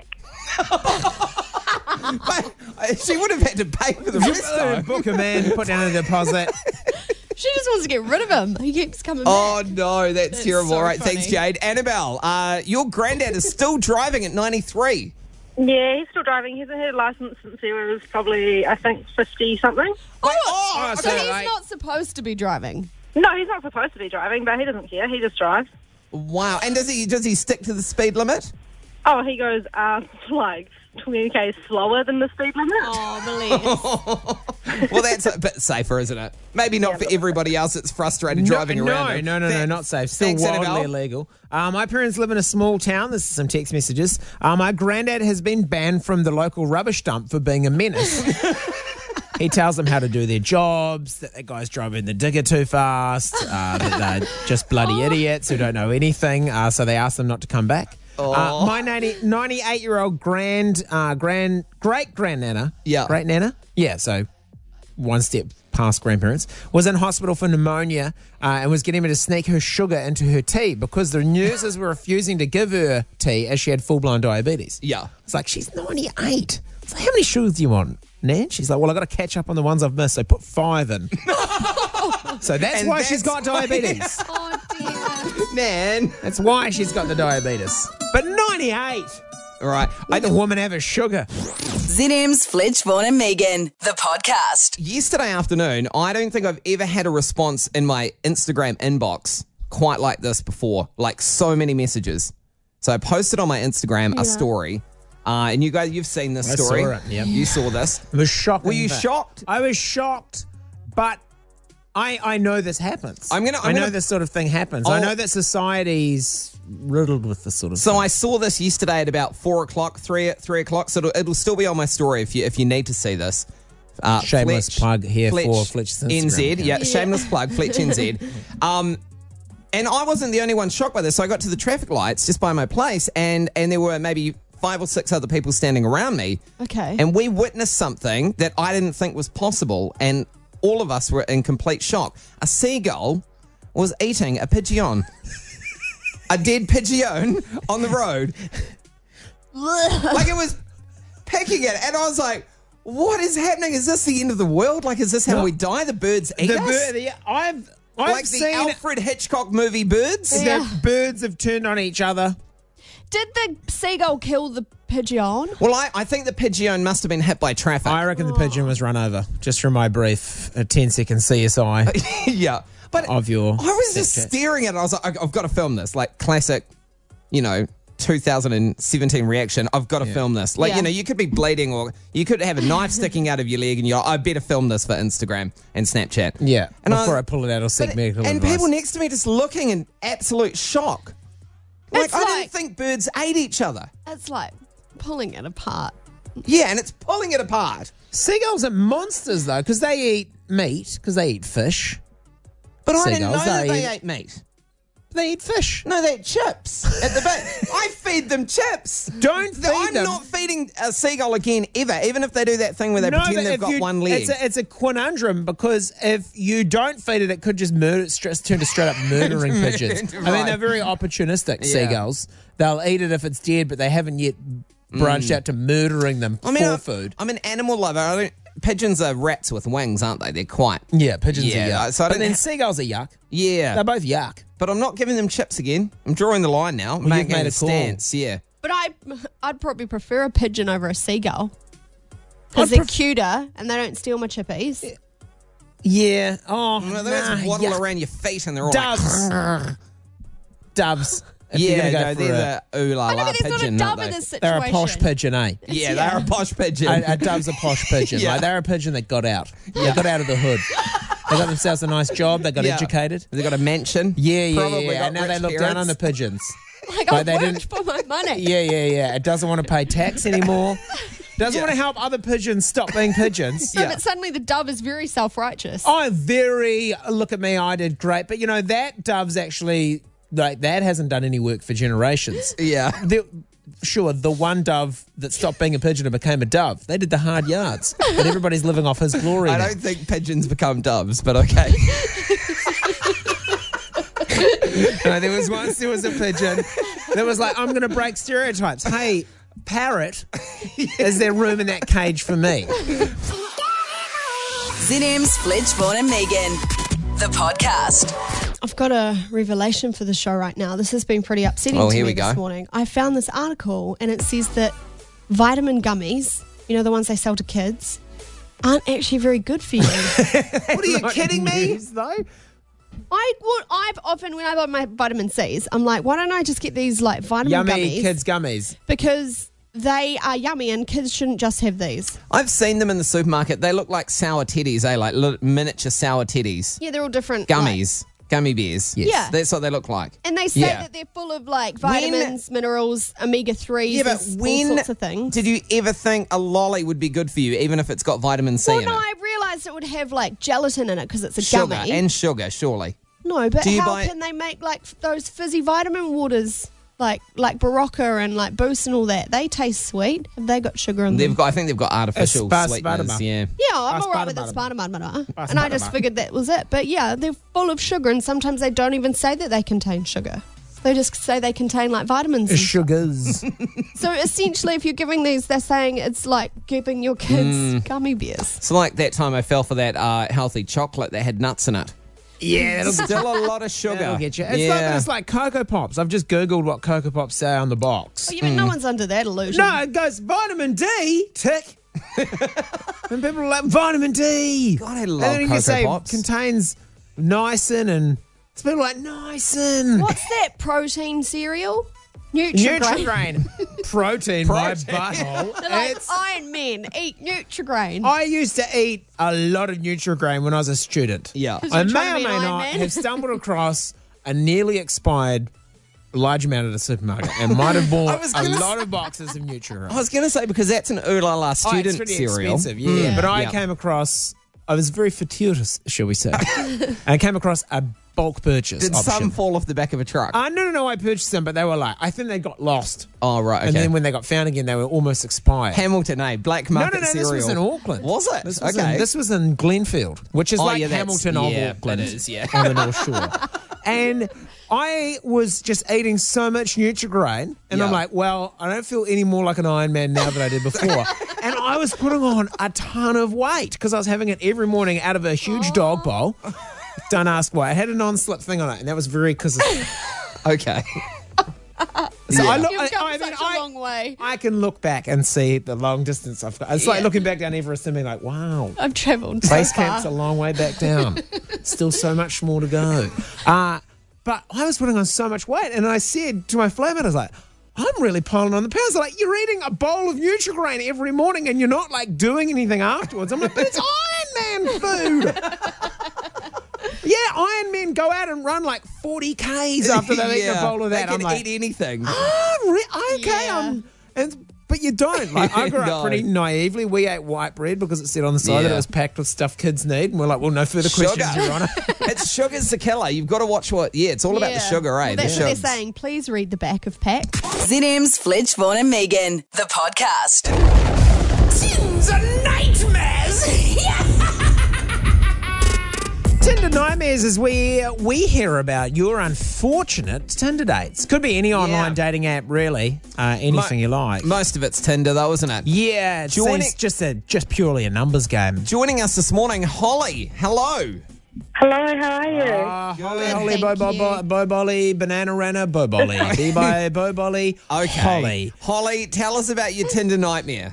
But she would have had to pay for the rest though. Book him in, put down a deposit. She just wants to get rid of him. He keeps coming Oh back. no, that's terrible. so All right, funny. thanks, Jade. Annabelle, your granddad is still driving at 93. Yeah, he's still driving. He hasn't had a license since he was probably, I think, 50-something. Oh, so so he's like- not supposed to be driving. No, he's not supposed to be driving, but he doesn't care. He just drives. Wow. And does he stick to the speed limit? Oh, he goes, like, 20k slower than the speed limit. Oh, believe. Well, that's a bit safer, isn't it? Maybe not for everybody else that's frustrated driving around. No, not safe. Still Thanks, wildly Annabelle. illegal. My parents live in a small town. This is some text messages. My granddad has been banned from the local rubbish dump for being a menace. He tells them how to do their jobs, that guys driving the digger too fast, that they're just bloody idiots who don't know anything, so they ask them not to come back. My 98-year-old great-grandnana, great-nana, so one step past grandparents, was in hospital for pneumonia and was getting me to sneak her sugar into her tea because the nurses were refusing to give her tea as she had full-blown diabetes. Yeah. It's like, she's 98. So how many sugars do you want, Nan? She's like, well, I've got to catch up on the ones I've missed, so put 5 in. So that's why she's got diabetes. Oh, dear. Man. That's why she's got the diabetes. But 98. All right. Let the woman have her sugar. ZM's Fletch, Vaughan and Megan, the podcast. Yesterday afternoon, I don't think I've ever had a response in my Instagram inbox quite like this before. Like so many messages. So I posted on my Instagram a story. And you guys, you've seen this story. I saw it, yep. You saw this. It was shocking. Were you shocked? I was shocked, but I know this happens. I know this sort of thing happens. I know that society's riddled with this sort of So thing. I saw this yesterday at about 4 o'clock, 3 o'clock. So it'll still be on my story if you need to see this. Shameless plug here for Fletch's Instagram. NZ. Yeah, shameless plug, Fletch NZ. And I wasn't the only one shocked by this. So I got to the traffic lights just by my place, and there were maybe 5 or 6 other people standing around me. Okay. And we witnessed something that I didn't think was possible, and all of us were in complete shock. A seagull was eating a pigeon. A dead pigeon on the road. Like it was picking it, and I was like, what is happening? Is this the end of the world? Like, is this how we die? The birds eat us? I've like seen the Alfred Hitchcock movie Birds? Yeah. The birds have turned on each other. Did the seagull kill the pigeon? Well, I think the pigeon must have been hit by traffic. I reckon the pigeon was run over, just from my brief 10-second CSI Yeah. But of your I was just Snapchat. staring at it. I was like, I've got to film this. Like, classic, 2017 reaction. I've got to film this. Like, Yeah. you could be bleeding, or you could have a knife sticking out of your leg, and you're like, I better film this for Instagram and Snapchat. Yeah, And before I pull it out or seek medical and advice. people next to me just looking in absolute shock. Like, It's I like- didn't think birds ate each other. It's like pulling it apart. Yeah, and it's pulling it apart. Seagulls are monsters, though, because they eat meat, because they eat fish. But I didn't know Seagulls, that they they eat- ate meat. They eat fish. No, they eat chips at the back. I feed them chips. Don't feed I'm them. not feeding a seagull again ever, even if they do that thing where they pretend but they've if got one leg. It's a conundrum, because if you don't feed it, it could just turn to straight up murdering pigeons. I mean, Right. they're very opportunistic, Yeah. seagulls. They'll eat it if it's dead, but they haven't yet branched out to murdering them for food. I'm an animal lover. Pigeons are rats with wings, aren't they? They're quite. Yeah, pigeons are Yeah, yuck. so I but don't then ha- seagulls are yuck. Yeah. They're both yuck. But I'm not giving them chips again. I'm drawing the line now. you've Making made a a call. stance. Yeah. But I'd probably prefer a pigeon over a seagull. Because they're cuter and they don't steal my chippies. Yeah. Oh, Well, they just waddle yuck. around your feet and they're all Doves. like. Doves. If you're Yeah, gonna go no, for they're the ooh la I know, la but there's not a pigeon. dove aren't in they? this They're situation. a posh pigeon, eh? Yeah, they're a posh pigeon. A dove's a posh pigeon. Yeah. Like, they're a pigeon that got out. They got out of the hood. They got themselves a nice job. They got Yeah. educated. They got a mansion. Yeah. Probably got And now they rich look down on parents. the pigeons. Like, Like, I they worked didn't- for my money. Yeah. It doesn't want to pay tax anymore. Doesn't Yeah. want to help other pigeons stop being pigeons. No, but suddenly the dove is very self-righteous. Look at me, I did great. But, that dove's actually, like, that hasn't done any work for generations. Yeah. Sure, the one dove that stopped being a pigeon and became a dove, they did the hard yards. But everybody's living off his glory I now. don't think pigeons become doves, but okay. No, there was a pigeon that was like, I'm going to break stereotypes. Hey, parrot, is there room in that cage for me? ZM's Fletch, Vaughan and Megan, the podcast. I've got a revelation for the show right now. This has been pretty upsetting Oh, to here me we this go. morning. I found this article and it says that vitamin gummies, the ones they sell to kids, aren't actually very good for you. What are you kidding me? News, though? I've often, when I buy my vitamin C's, I'm like, why don't I just get these like vitamin Yummy gummies? kids gummies. Because they are yummy and kids shouldn't just have these. I've seen them in the supermarket. They look like sour teddies, like miniature sour teddies. Yeah, they're all different. Gummies. Gummy bears. Yes. Yeah. That's what they look like. And they say Yeah. that they're full of like vitamins, minerals, omega-3s, Yeah, but all when sorts of things. did you ever think a lolly would be good for you, even if it's got vitamin C Well, in no, it? I realised it would have like gelatin in it because it's a Sugar gummy. and sugar, surely. No, but Do you how buy- can they make like those fizzy vitamin waters, like Barocca and like Boost and all that? They taste sweet. Have they got sugar in them? I think they've got artificial Sparse sweeteners. butter. Yeah. Yeah, I'm all right with Sparta it, butter. and I just figured that was it. But yeah, they're full of sugar, and sometimes they don't even say that they contain sugar. They just say they contain like vitamins. And Sugars. so essentially, if you're giving these, they're saying it's like giving your kids gummy bears. It's like that time I fell for that healthy chocolate that had nuts in it. Yeah, that'll Still a lot of sugar. That'll get you. It's like Cocoa Pops. I've just Googled what Cocoa Pops say on the box. Oh, you mean no one's under that illusion? No, it goes vitamin D. Tick. And people are like, vitamin D. God, I love and then you Cocoa say Pops. contains niacin, and it's people like niacin. What's that protein cereal? Nutrigrain. Protein, my butthole. They're like, It's- Iron Men, eat Nutrigrain. I used to eat a lot of Nutrigrain when I was a student. Yeah. I you're may trying or to be may an Iron not Man. have stumbled across a nearly expired large amount at a supermarket and might have bought was a gonna lot of boxes of Nutrigrain. I was going to say, because that's an ooh la la student it's pretty cereal. expensive, yeah. But I Yeah. came across, I was very fortuitous, shall we say. I came across a bulk purchase Did option. some fall off the back of a truck? No, I purchased them, but they were like, I think they got lost. Oh, right, okay. And then when they got found again, they were almost expired. Hamilton, black market cereal. This was in Auckland. Was it? This was, Okay. this was in Glenfield, which is like yeah, that's- Hamilton of yeah, Auckland. it is, yeah. On the North Shore. And I was just eating so much Nutrigrain, and I'm Yeah. like, well, I don't feel any more like an Iron Man now than I did before. And I was putting on a ton of weight because I was having it every morning out of a huge dog bowl. Don't ask why. It had a non-slip thing on it, and that was very because. Okay. So Yeah. I look. You've come I mean, such a long way. I can look back and see the long distance I've got. It's like looking back down Everest and being like, wow. I've travelled so Base far. camp's a long way back down. Still so much more to go. But I was putting on so much weight, and I said to my flatmate, I was like, I'm really piling on the pounds. They're like, you're eating a bowl of Nutrigrain every morning and you're not like doing anything afterwards. I'm like, but it's Iron Man food. Yeah, Iron Men go out and run like 40 Ks after they've eaten a bowl of that. They I'm can like, eat anything. okay, Yeah. but you don't. Like, I grew up No. pretty naively. We ate white bread because it said on the side that it Yeah. was packed with stuff kids need. And we're like, well, no further questions, Sugar. Your Honour. It's sugar's the killer. You've got to watch what. Yeah, it's all about the Yeah. sugar, eh? Well, The that's what they're sugars. saying. Please read the back of pack. ZM's Fledge, Vaughan and Megan, the podcast. Sins and nightmares. Tinder nightmares is where we hear about your unfortunate Tinder dates. Could be any online dating app, really. Anything you like. Most of it's Tinder, though, isn't it? Yeah, it Joining- seems just purely a numbers game. Joining us this morning, Holly. Hello. Hello, how are you? Holly, thank you. Bobolly, Banana Runner, Bobolly, Bye, Bobolly, Okay. Holly. Holly, tell us about your Tinder nightmare.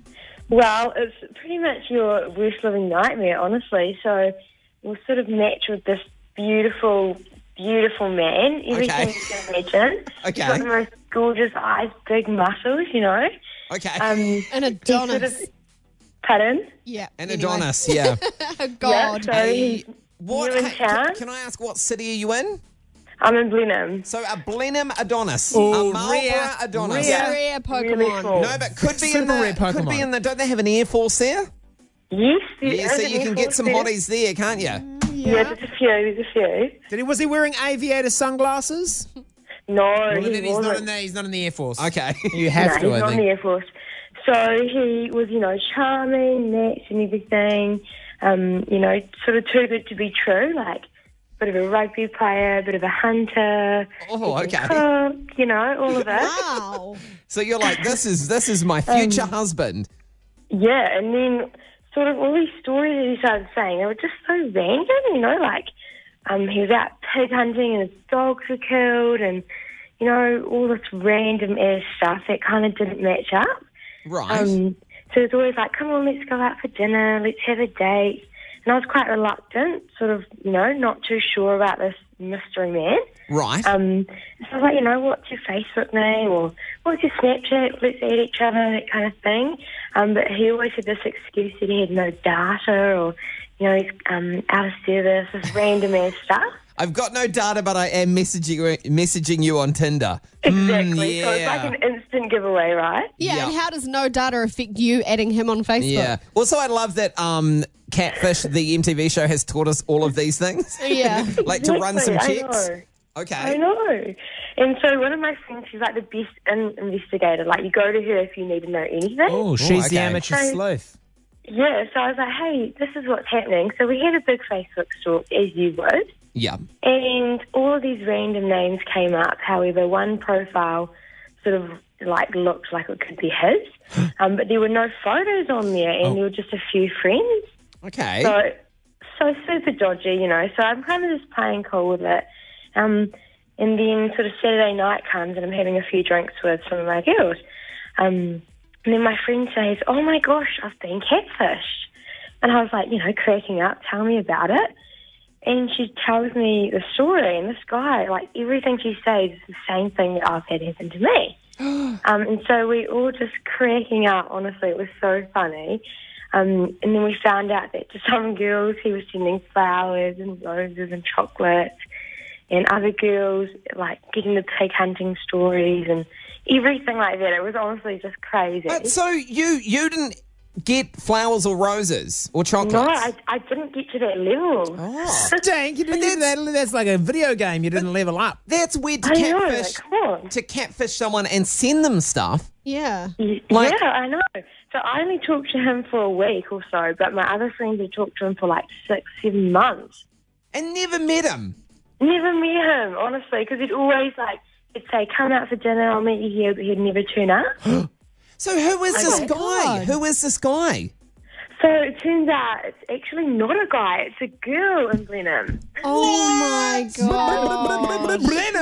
Well, it's pretty much your worst living nightmare, honestly. So we'll sort of match with this beautiful, beautiful man. Everything Okay. you can imagine. Okay. He's got the most gorgeous eyes, big muscles, you know. Okay. An He sort Adonis. of, pardon? Yeah. An anyway. Adonis, yeah. Oh, God. Yeah, so he's What? new in Hey, town. can I ask what city are you in? I'm in Blenheim. So a Blenheim Adonis, Oh, a Marlborough rare, Adonis. rare. Rare Pokemon. Really cool. No, but could be in Super the. rare Could be Pokemon. in the. Don't they have an Air Force there? Yes, there Yeah, is so an you Air can get Force some there. hotties there, can't you? Yeah, there's a few. Was he wearing aviator sunglasses? No, Well, he then he's wasn't. not in the Air Force. Okay. You have to, he's I not in the think. Air Force. So he was, charming, nice and everything. Sort of too good to be true. Like, bit of a rugby player, a bit of a hunter. Oh, he can okay. cook, all of that. Wow. So you're like, this is my future husband. Yeah, and then sort of all these stories that he started saying, they were just so random, like he was out pig hunting and his dogs were killed and, all this random ass stuff that kind of didn't match up. Right. So it was always like, come on, let's go out for dinner, let's have a date. And I was quite reluctant, sort of, not too sure about this mystery man. Right. So I was like, what's your Facebook name or what's your Snapchat? Let's add each other, that kind of thing. But he always had this excuse that he had no data or, he's out of service, this random ass stuff. I've got no data, but I am messaging you on Tinder. Exactly. So it's yeah. like an instant giveaway, right? Yeah, Yeah. and how does no data affect you adding him on Facebook? Yeah. Also, I love that Catfish, the MTV show, has taught us all of these things. Yeah. Like to run some Exactly, checks. I know. Okay. I know. And so one of my friends, she's like the best investigator. Like, you go to her if you need to know anything. Oh, she's the okay. amateur So- sleuth. Yeah, so I was like, hey, this is what's happening. So we had a big Facebook stalk, as you would. Yeah. And all of these random names came up. However, one profile sort of looked like it could be his, but there were no photos on there, and there were just a few friends. Okay. So super dodgy, So I'm kind of just playing cool with it. And then sort of Saturday night comes, and I'm having a few drinks with some of my girls. And then my friend says, "Oh my gosh, I've been catfished." And I was like, cracking up, tell me about it. And she tells me the story, and this guy, everything she says is the same thing that I've had happen to me. And so we all just cracking up, honestly, it was so funny. And then we found out that to some girls he was sending flowers and roses and chocolates, and other girls, getting the pig hunting stories and everything like that. It was honestly just crazy. But so you didn't get flowers or roses or chocolates? No, I didn't get to that level. Oh. Dang, you didn't get that. That's like a video game. You didn't level up. That's weird to I know, catfish. come on. To catfish someone and send them stuff. Yeah. Yeah, I know. So I only talked to him for a week or so, but my other friends had talked to him for 6-7 months. And never met him? Never met him, honestly, because he'd always, he'd say, "Come out for dinner, I'll meet you here," but he'd never turn up. So who is this guy? God. Who is this guy? So it turns out it's actually not a guy, it's a girl in Blenheim. Oh my God.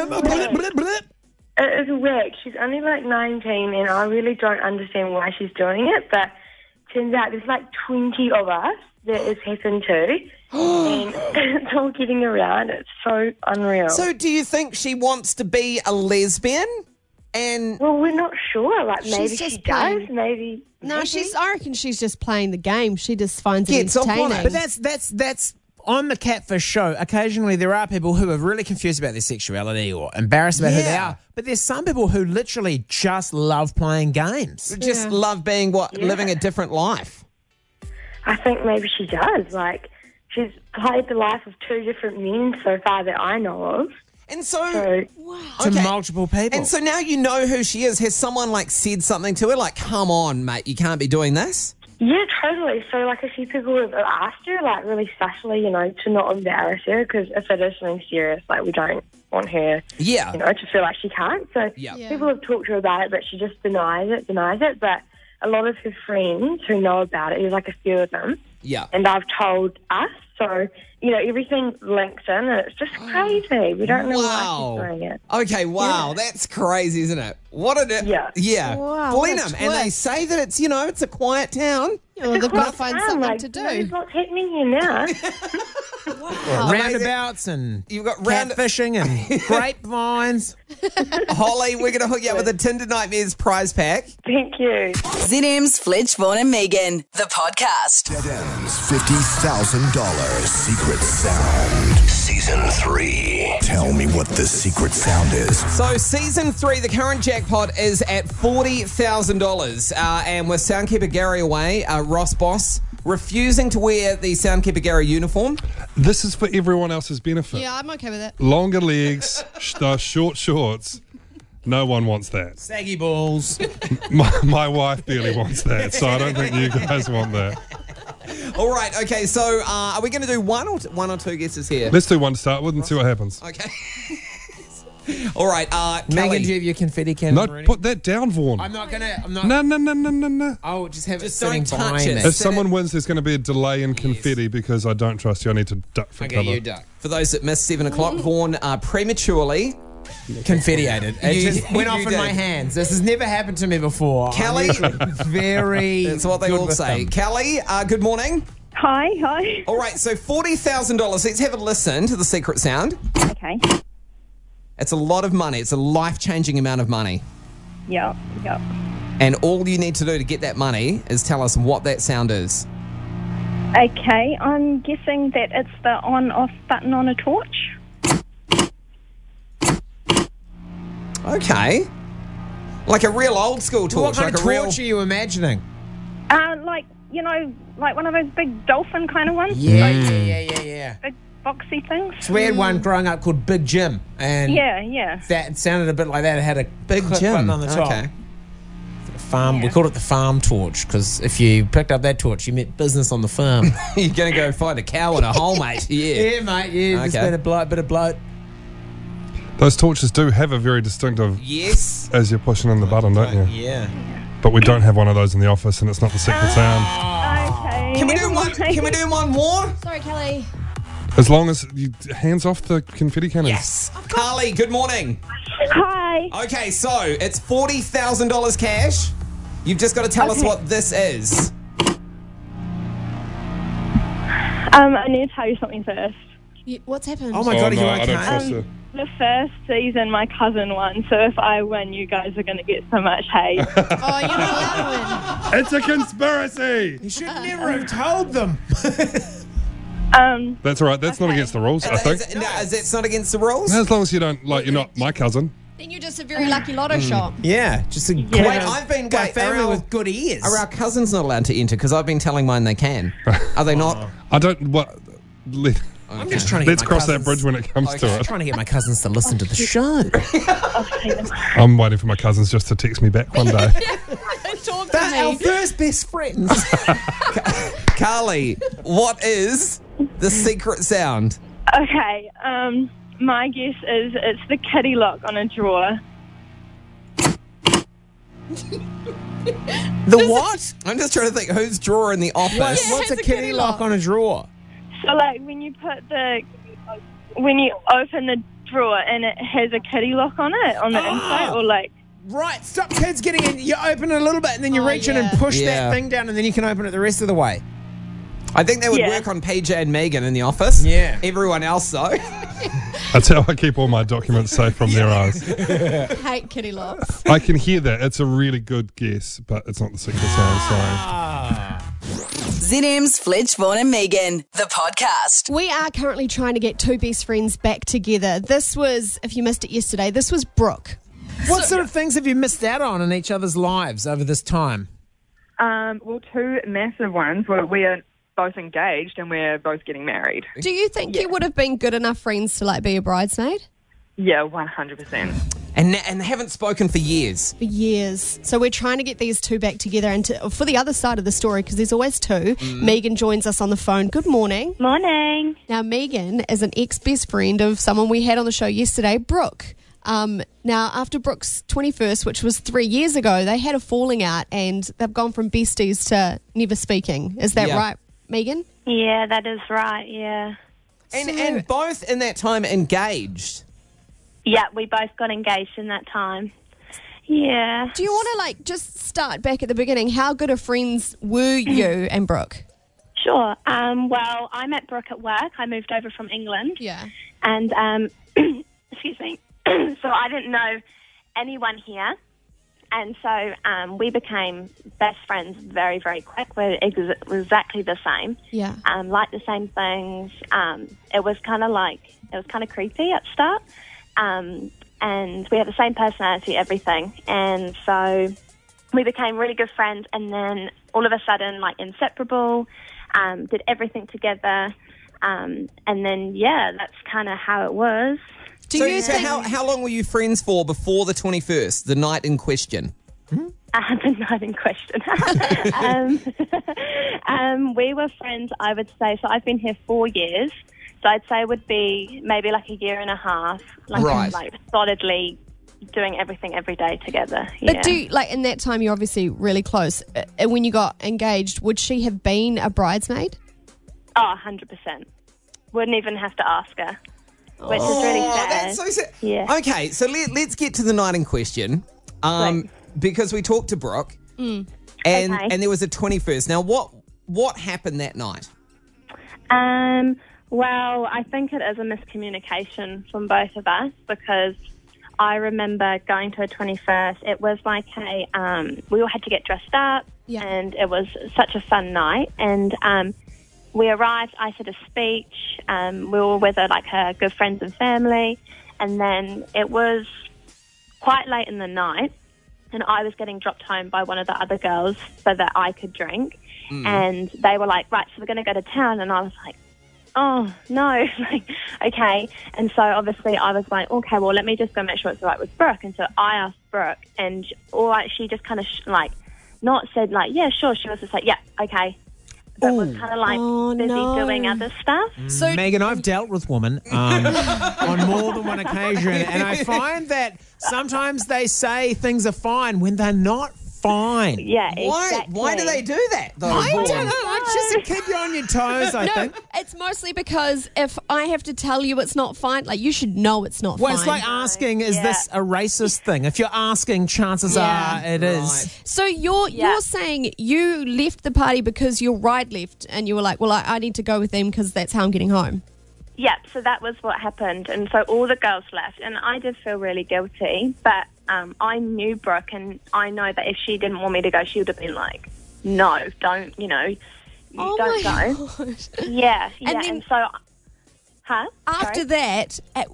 It is whack. She's only 19, and I really don't understand why she's doing it, but turns out there's 20 of us that it's happened to, and it's all getting around. It's so unreal. So do you think she wants to be a lesbian? Well, we're not sure. Maybe She's just she does. playing. Maybe. No, I reckon she's just playing the game. She just finds it Gets off on it. entertaining. But that's on the Catfish show. Occasionally, there are people who are really confused about their sexuality or embarrassed about who they are. But there's some people who literally just love playing games. Just love being living a different life. I think maybe she does. She's played the life of 2 different men so far that I know of. And so To multiple people. And so now you know who she is. Has someone said something to her? Come on, mate, you can't be doing this? Yeah, totally. So, a few people have asked her, really subtly, to not embarrass her, because if it is something serious, we don't want her, to feel like she can't. So people have talked to her about it, but she just denies it. But a lot of her friends who know about it, there's a few of them, and I've told us. So, everything links in, and it's just crazy. We don't know why she's doing it. Okay, wow, that's crazy, isn't it? What an yeah. Wow, Blenheim, what a and they twist. say that it's it's a quiet town. Well, they've got to find something to do. What's happening here now? Roundabouts and You've got catfishing and grapevines. Holly, we're going to hook you up with a Tinder Nightmares prize pack. Thank you. Zin Fledge, Vaughan and Megan, the podcast. Dead Ends $50,000 Secret Sound. Season 3. Tell me what the secret sound is. So season 3, the current jackpot is at $40,000. And with Soundkeeper Gary away, Ross Boss refusing to wear the Soundkeeper Gary uniform. This is for everyone else's benefit. Yeah, I'm okay with it. Longer legs, short shorts. No one wants that. Saggy balls. My wife barely wants that, so I don't think you guys want that. All right, okay, so are we going to do one or two guesses here? Let's do one to start with and see what happens. Okay. All right, Megan, Kelly. do you have your confetti cannon No, ready? put that down, Vaughan. I'm not. No. I'll just have Just it sitting don't touch behind it. me. If someone wins, there's going to be a delay in confetti because I don't trust you. I need to duck for Okay, cover. you duck. For those that missed 7 o'clock, Vaughan Confettiated. prematurely. It You- just went you off in did. my hands. This has never happened to me before. Kelly. I'm usually very. That's what they good all with say. them. Kelly, good morning. Hi. All right, so $40,000. Let's have a listen to the secret sound. Okay. It's a lot of money. It's a life-changing amount of money. Yep. And all you need to do to get that money is tell us what that sound is. Okay, I'm guessing that it's the on-off button on a torch. Okay. Like a real old school torch. What kind like of a real. torch are you imagining? Like one of those big dolphin kind of ones. Yeah. Big boxy things. So we had one growing up called Big Jim, and Yeah. that it sounded a bit like that. It had a Big click Jim. button on the top. Okay. farm. We called it the farm torch because if you picked up that torch, you meant business on the farm. You're going to go find a cow in a hole, mate. Yeah. Mate. Yeah, just bit of bloat. Those torches do have a very distinctive Yes. as you're pushing in the button, don't you? Yeah. But we don't have one of those in the office, and it's not the secret sound. Okay. Can we do one? Can we do one more? Sorry, Kelly. As long as you hands off the confetti cannons. Yes. Carly, good morning. Hi. Okay, so it's $40,000 cash. You've just got to tell us what this is. I need to tell you something first. What's happened? Oh my God, are you no, I okay? don't trust her. The first season, my cousin won, so if I win, you guys are going to get so much hate. Oh, you're not allowed to win. It's a conspiracy! You should never have told them. That's all right. That's not against the rules, I think. Is that not against the rules? As long as you don't, you're not my cousin. Then you're just a very lucky lotto shot. Yeah, just a Wait, I've been got a family are our- with good ears. Are our cousins not allowed to enter? Because I've been telling mine they can. Are they not? I don't. I'm just trying to Let's cross that bridge when it comes to it. trying to get my cousins to listen to the show. I'm waiting for my cousins just to text me back one day. Talk to They're our me. first best friends. Carly, what is the secret sound? Okay, my guess is it's the kitty lock on a drawer. The what? I'm just trying to think whose drawer in the office. What's a kitty lock on a drawer? So, like, when you open the drawer and it has a kitty lock on it, on the inside, or like... Right, stop kids getting in. You open it a little bit and then you reach in and push that thing down and then you can open it the rest of the way. I think that would work on PJ and Megan in the office. Yeah. Everyone else, though. That's how I keep all my documents safe from their eyes. Hate kitty locks. I can hear that. It's a really good guess, but it's not the secret sound. Sorry. ZM's Fletch, Vaughan and Megan, the podcast. We are currently trying to get two best friends back together. This was, if you missed it yesterday, this was Brooke. What sort of things have you missed out on in each other's lives over this time? Well, two massive ones. We are both engaged and we're both getting married. Do you think you would have been good enough friends to like be a bridesmaid? Yeah, 100%. And they haven't spoken for years. For years. So we're trying to get these two back together. And for the other side of the story, because there's always two, Megan joins us on the phone. Good morning. Morning. Now, Megan is an ex-best friend of someone we had on the show yesterday, Brooke. Now, after Brooke's 21st, which was 3 years ago, they had a falling out and they've gone from besties to never speaking. Is that right, Megan? Yeah, that is right, yeah. And both in that time engaged. Yeah, we both got engaged in that time. Yeah. Do you want to, just start back at the beginning? How good of friends were you and Brooke? Sure. Well, I met Brooke at work. I moved over from England. Yeah. And, excuse me. So I didn't know anyone here. And so we became best friends very, very quick. We're exactly the same. Yeah. Like the same things. It was kind of creepy at the start. And we had the same personality, everything. And so we became really good friends. And then all of a sudden, inseparable, did everything together. And then, that's kind of how it was. So how long were you friends for before the 21st, the night in question? The night in question. We were friends, I would say. So I've been here 4 years. So I'd say it would be maybe a year and a half, solidly doing everything every day together. Yeah. But in that time, you're obviously really close. When you got engaged, would she have been a bridesmaid? Oh, 100%. Wouldn't even have to ask her. Which is really sad. That's so sad. Yeah. Okay, so let's get to the night in question. Because we talked to Brooke, and there was a 21st. Now, what happened that night? Well, I think it is a miscommunication from both of us because I remember going to a 21st. It was we all had to get dressed up, and it was such a fun night. And we arrived, I said a speech, we were with her good friends and family, and then it was quite late in the night, and I was getting dropped home by one of the other girls so that I could drink, and they were like, right, so we're going to go to town, and I was like, oh, no. Like, okay. And so obviously I was like, okay, well, let me just go make sure it's all right with Brooke. And so I asked Brooke, and she just kind of not said like, yeah, sure. She was just like, yeah, okay. But was kind of like busy doing other stuff. So, Megan, I've dealt with women on more than one occasion, and I find that sometimes they say things are fine when they're not fine. Yeah, exactly. Why do they do that, though? I don't know. It's just to keep you on your toes, I think. It's mostly because if I have to tell you it's not fine, like you should know it's not Well, fine. it's like asking, is this a racist thing? If you're asking, chances are it is. So you're saying you left the party because your ride left and you were like, well, I need to go with them because that's how I'm getting home. Yeah, so that was what happened. And so all the girls left, and I did feel really guilty, but I knew Brooke, and I know that if she didn't want me to go, she would have been like, no, don't, you don't go. God. Yeah. And then and so, after that,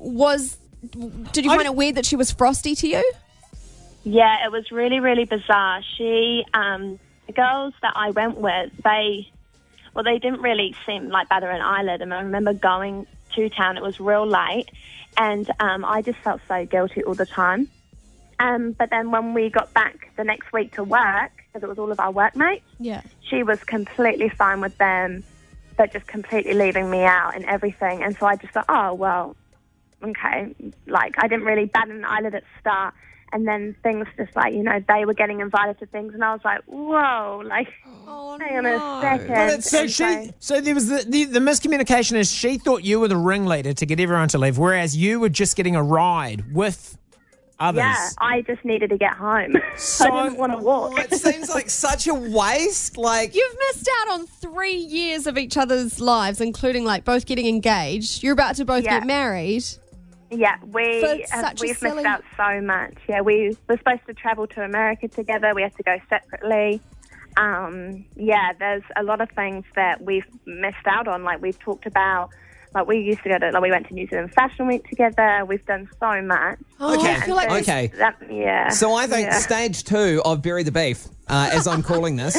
did you find it weird that she was frosty to you? Yeah, it was really, really bizarre. She, the girls that I went with, they didn't really seem like batter an eyelid. And I remember going to town, it was real late, and I just felt so guilty all the time. But then when we got back the next week to work, because it was all of our workmates, she was completely fine with them, but just completely leaving me out and everything. And so I just thought, oh, well, okay. Like, I didn't really bat an eyelid at the start. And then things just like, they were getting invited to things, and I was like, whoa, like, hang on a second. So there was the miscommunication is she thought you were the ringleader to get everyone to leave, whereas you were just getting a ride with others. Yeah, I just needed to get home. So I didn't want to walk. It seems like such a waste. Like, you've missed out on 3 years of each other's lives, including like both getting engaged. You're about to both get married. Yeah, we've missed out so much. Yeah, we were supposed to travel to America together. We had to go separately. There's a lot of things that we've missed out on. Like, we've talked about, like, we used to go to, like, we went to New Zealand Fashion Week together. We've done so much. Okay. Yeah. So I think stage 2 of Bury the Beef, as I'm calling this.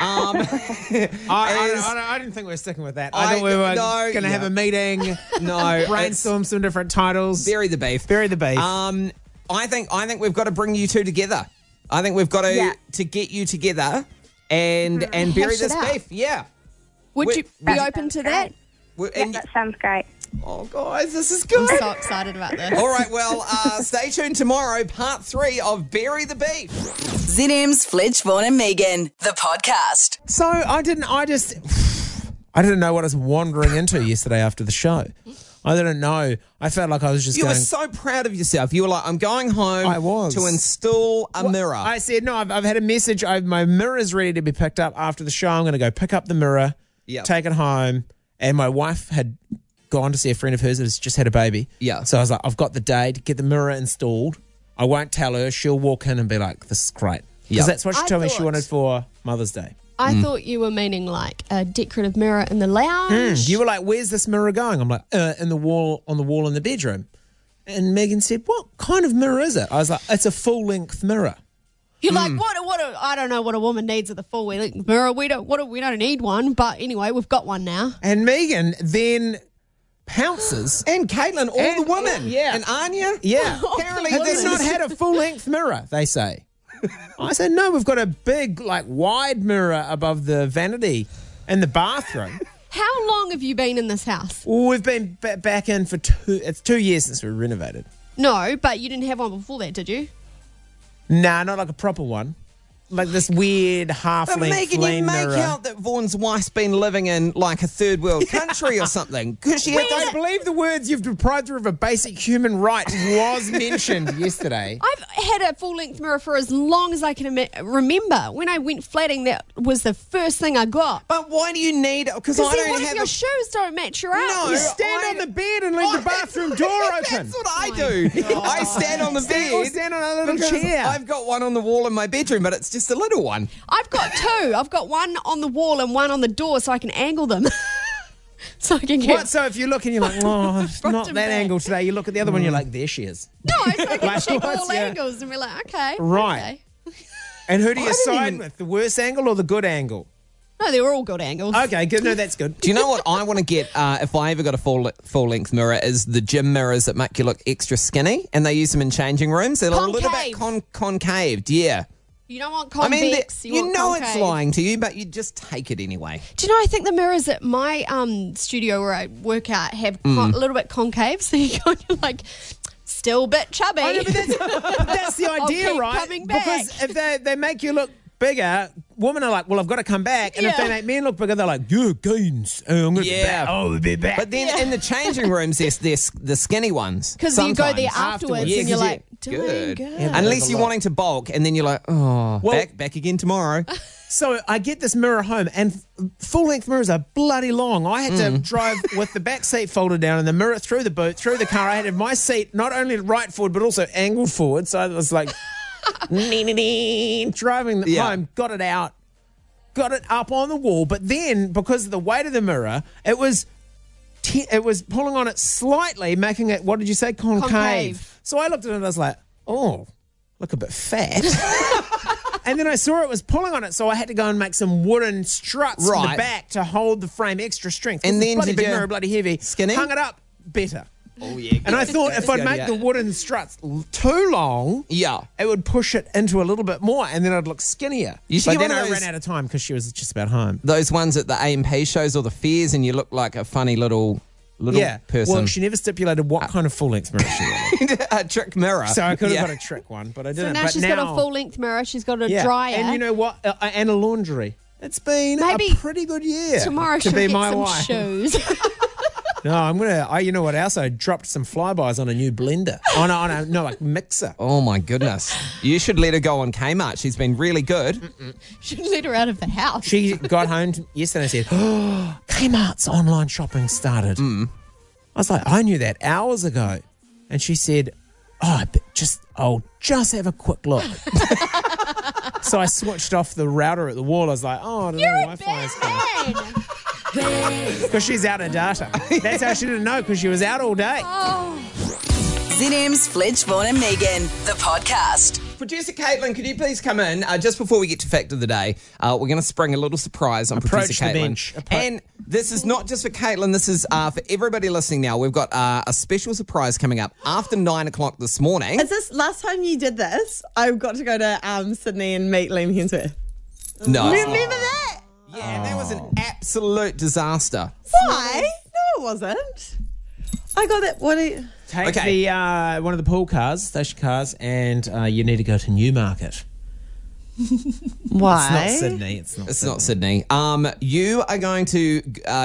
I didn't think we were sticking with that. I thought we were going to have a meeting. Brainstorm some different titles. Bury the Beef. Bury the Beef. I think we've got to bring you two together. I think we've got to get you together and bury this beef. Yeah. Would you be open to that? That sounds great. Oh, guys, this is good. I'm so excited about this. All right, well, stay tuned tomorrow, part 3 of Bury the Beef. ZM's Fletch, Vaughan and Megan, the podcast. So I didn't know what I was wandering into yesterday after the show. I didn't know. I felt like I was just You were so proud of yourself. You were like, I'm going home to install a mirror. I said, no, I've had a message. My mirror's ready to be picked up after the show. I'm going to go pick up the mirror, take it home. And my wife had gone to see a friend of hers that has just had a baby. Yeah. So I was like, I've got the day to get the mirror installed. I won't tell her. She'll walk in and be like, this is great. Because that's what she told me she wanted for Mother's Day. I thought you were meaning like a decorative mirror in the lounge. You were like, where's this mirror going? I'm like, on the wall in the bedroom. And Megan said, what kind of mirror is it? I was like, it's a full-length mirror. You're like, I don't know what a woman needs at the full-length mirror. We don't need one. But anyway, we've got one now. And Megan then pounces. And Caitlin, all the women. And Anya. Yeah. Apparently have they not had a full-length mirror, they say. I said, no, we've got a big, wide mirror above the vanity in the bathroom. How long have you been in this house? Well, we've been back in for 2 years since we renovated. No, but you didn't have one before that, did you? Nah, not like a proper one. Like this weird half-length Megan, you make out that Vaughan's wife's been living in like a third world country or something. Because she I believe the words "you've deprived her of a basic human right" was mentioned yesterday. I've had a full-length mirror for as long as I can remember. When I went flatting, that was the first thing I got. But why do you need it? Because I don't have your shoes don't match your outfit. No, you stand on the bed and leave the bathroom door open. That's what I do. I stand on the bed. Or stand on a little chair. I've got one on the wall in my bedroom, but it's just a little one. I've got two. I've got one on the wall and one on the door so I can angle them. So I can get... What? So if you look and you're like, oh, it's not that angle today. You look at the other one, you're like, there she is. No, so I can check all angles and be like, okay. Right. Okay. And who do you side with? The worst angle or the good angle? No, they were all good angles. Okay, good. No, that's good. Do you know what I want to get if I ever got a full-length mirror is the gym mirrors that make you look extra skinny, and they use them in changing rooms. They're a little bit concaved, yeah. You don't want convex. You know it's lying to you, but you just take it anyway. Do you know, I think the mirrors at my studio where I work out have a little bit concave, so you're like, still a bit chubby. I know, but that's the idea, keep right? coming back. Because if they make you look bigger, women are like, well, I've got to come back. And if they make men look bigger, they're like, yeah, gains. I'm going to be back. Oh, we'll be back. But then in the changing rooms, there's the skinny ones. Because you go there afterwards and you're like, good. Yeah, unless you're wanting to bulk, and then you're like, back again tomorrow. So I get this mirror home, and full-length mirrors are bloody long. I had to drive with the back seat folded down and the mirror through the boot, through the car. I had my seat not only right forward, but also angled forward. So I was like, driving home, got it out, got it up on the wall. But then, because of the weight of the mirror, it was pulling on it slightly, making it, what did you say, concave. So I looked at it and I was like, oh, look a bit fat. And then I saw it was pulling on it, so I had to go and make some wooden struts in the back to hold the frame extra strength. And then bloody big mirror, bloody heavy. Skinny? Hung it up better. Oh, yeah. And I thought if I'd make the wooden struts too long, it would push it into a little bit more, and then I'd look skinnier. But then I ran out of time because she was just about home. Those ones at the AMP shows or the fairs, and you look like a funny little person. Well, she never stipulated what kind of full-length mirror she wanted. A trick mirror. So I could have got a trick one, but I didn't. So now she's got a full-length mirror. She's got a dryer. And you know what? And a laundry. It's been a pretty good year. Tomorrow to she'll be get my some wife. shoes. No, I'm gonna. You know what else? I dropped some flybys on a new blender. On a mixer. Oh my goodness! You should let her go on Kmart. She's been really good. Should let her out of the house. She got home yesterday and said, "Oh, Kmart's online shopping started." I was like, "I knew that hours ago," and she said, "Oh, I'll just have a quick look." So I switched off the router at the wall. I was like, "Oh, I don't know, Wi-Fi is going." Because she's out of data. That's how she didn't know, because she was out all day. Zin Fletch, Vaughan and Megan, the podcast. Producer Caitlin, could you please come in? Just before we get to Fact of the Day, we're going to spring a little surprise on Producer Caitlin. Bench. And this is not just for Caitlin, this is for everybody listening now. We've got a special surprise coming up after 9 o'clock this morning. Is this last time you did this? I got to go to Sydney and meet Liam Hemsworth. No. Remember that? Yeah, that was an absolute disaster. Why? No, it wasn't. I got that. Take the one of the pool cars, station cars, and you need to go to Newmarket. Why? It's not Sydney. It's not Sydney. You are going to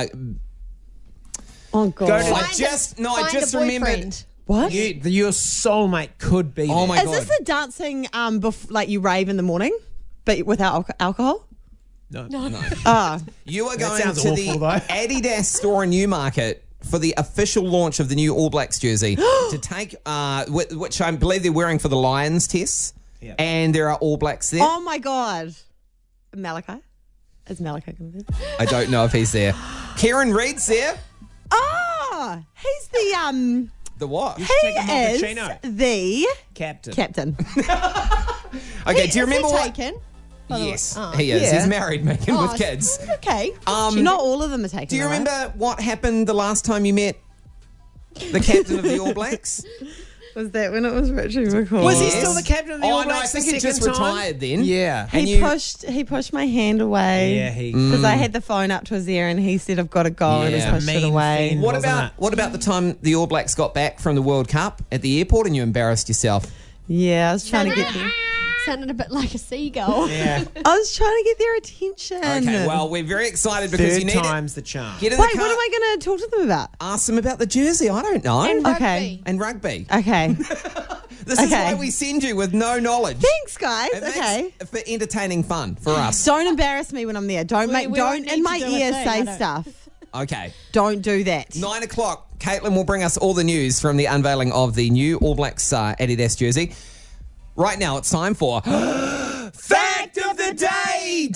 oh god! I just remembered. What? Your soulmate could be. Oh my god! Is this the dancing? Like you rave in the morning, but without alcohol? No. You are going to the Adidas store in Newmarket for the official launch of the new All Blacks jersey to take, which I believe they're wearing for the Lions tests, and there are All Blacks there. Oh my god, Malachi. Is Malachi going to be there? I don't know if he's there. Kieran Reid's there. Oh, he's the The what? He is the captain. Okay, do you remember what? Taken? Yes, he is. He's married, Megan, with kids. Okay. Not all of them are taken. Do you remember what happened the last time you met the captain of the All Blacks? Was that when it was Richie McCaw? Was he still the captain of the All no, I Blacks? think he just retired then. Yeah. He pushed my hand away. Yeah, because I had the phone up to his ear and he said, "I've got to go," and he pushed it away. What about the time the All Blacks got back from the World Cup at the airport and you embarrassed yourself? Yeah, I was trying to get there. Sounded a bit like a seagull. Yeah. I was trying to get their attention. Okay, well, we're very excited because you need time's the charm. Get in Wait, the car. what am I going to talk to them about? Ask them about the jersey. I don't know. And rugby. Okay. And rugby. Okay. This is why we send you with no knowledge. Thanks, guys. It makes Okay. for entertaining fun for us. Don't embarrass me when I'm there. Don't won't in need my to do a ear thing, say stuff. Okay. Don't do that. 9 o'clock. Caitlin will bring us all the news from the unveiling of the new All Blacks Adidas jersey. Right now, it's time for Fact of the Day,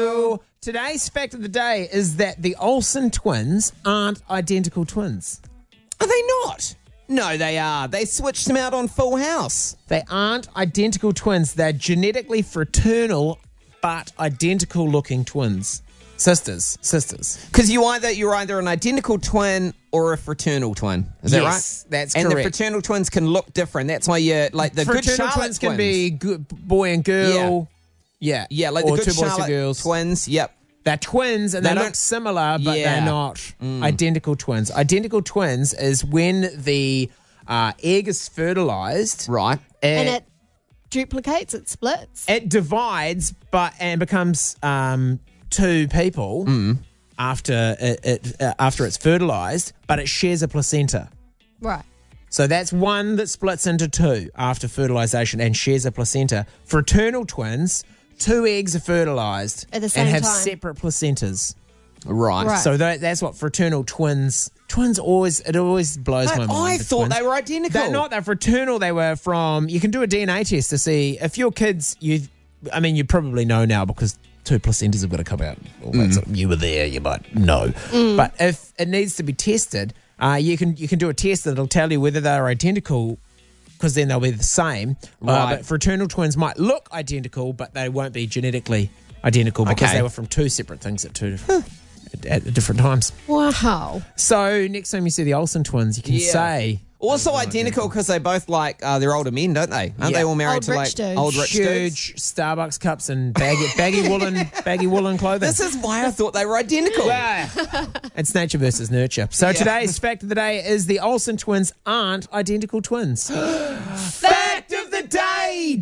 Today's fact of the day is that the Olsen twins aren't identical twins. Are they not? No, they are. They switched them out on Full House. They aren't identical twins. They're genetically fraternal, but identical looking twins. Sisters. Because you're either an identical twin or a fraternal twin. Is that right? Yes, that's and correct. the fraternal twins can look different. That's why you're like the good fraternal Charlotte twins can be boy and girl. Yeah. like or the good two boys Charlotte and girls. twins. Yep. They're twins and they look similar, but they're not identical twins. Identical twins is when the egg is fertilized. Right. And it duplicates, it splits. It divides and becomes two people after it's fertilized, but it shares a placenta. Right. So that's one that splits into two after fertilization and shares a placenta. Fraternal twins, two eggs are fertilized at the same and have time. separate placentas. Right. So that's what fraternal twins always blows my mind. I thought they were identical. They're not. They're fraternal. They were from. You can do a DNA test to see if your kids. You probably know now because two placentas have got to come out. You were there. You might know. But if it needs to be tested, you can do a test that'll tell you whether they're identical. Because then they'll be the same. Right. But fraternal twins might look identical, but they won't be genetically identical because they were from two separate things at different times. Wow. So next time you see the Olsen twins, you can say... Also identical because they both they're older men, don't they? Aren't they all married to like old rich dudes? Huge Starbucks cups and baggy woolen clothing. This is why I thought they were identical. Yeah. It's nature versus nurture. So today's fact of the day is the Olsen twins aren't identical twins. Fact of the day.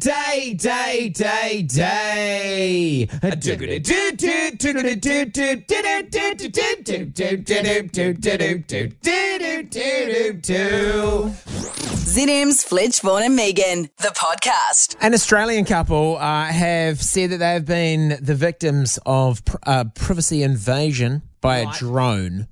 ZM's Fletch, Vaughan and Megan, the podcast. An Australian couple have said that they've been the victims of privacy invasion by a drone.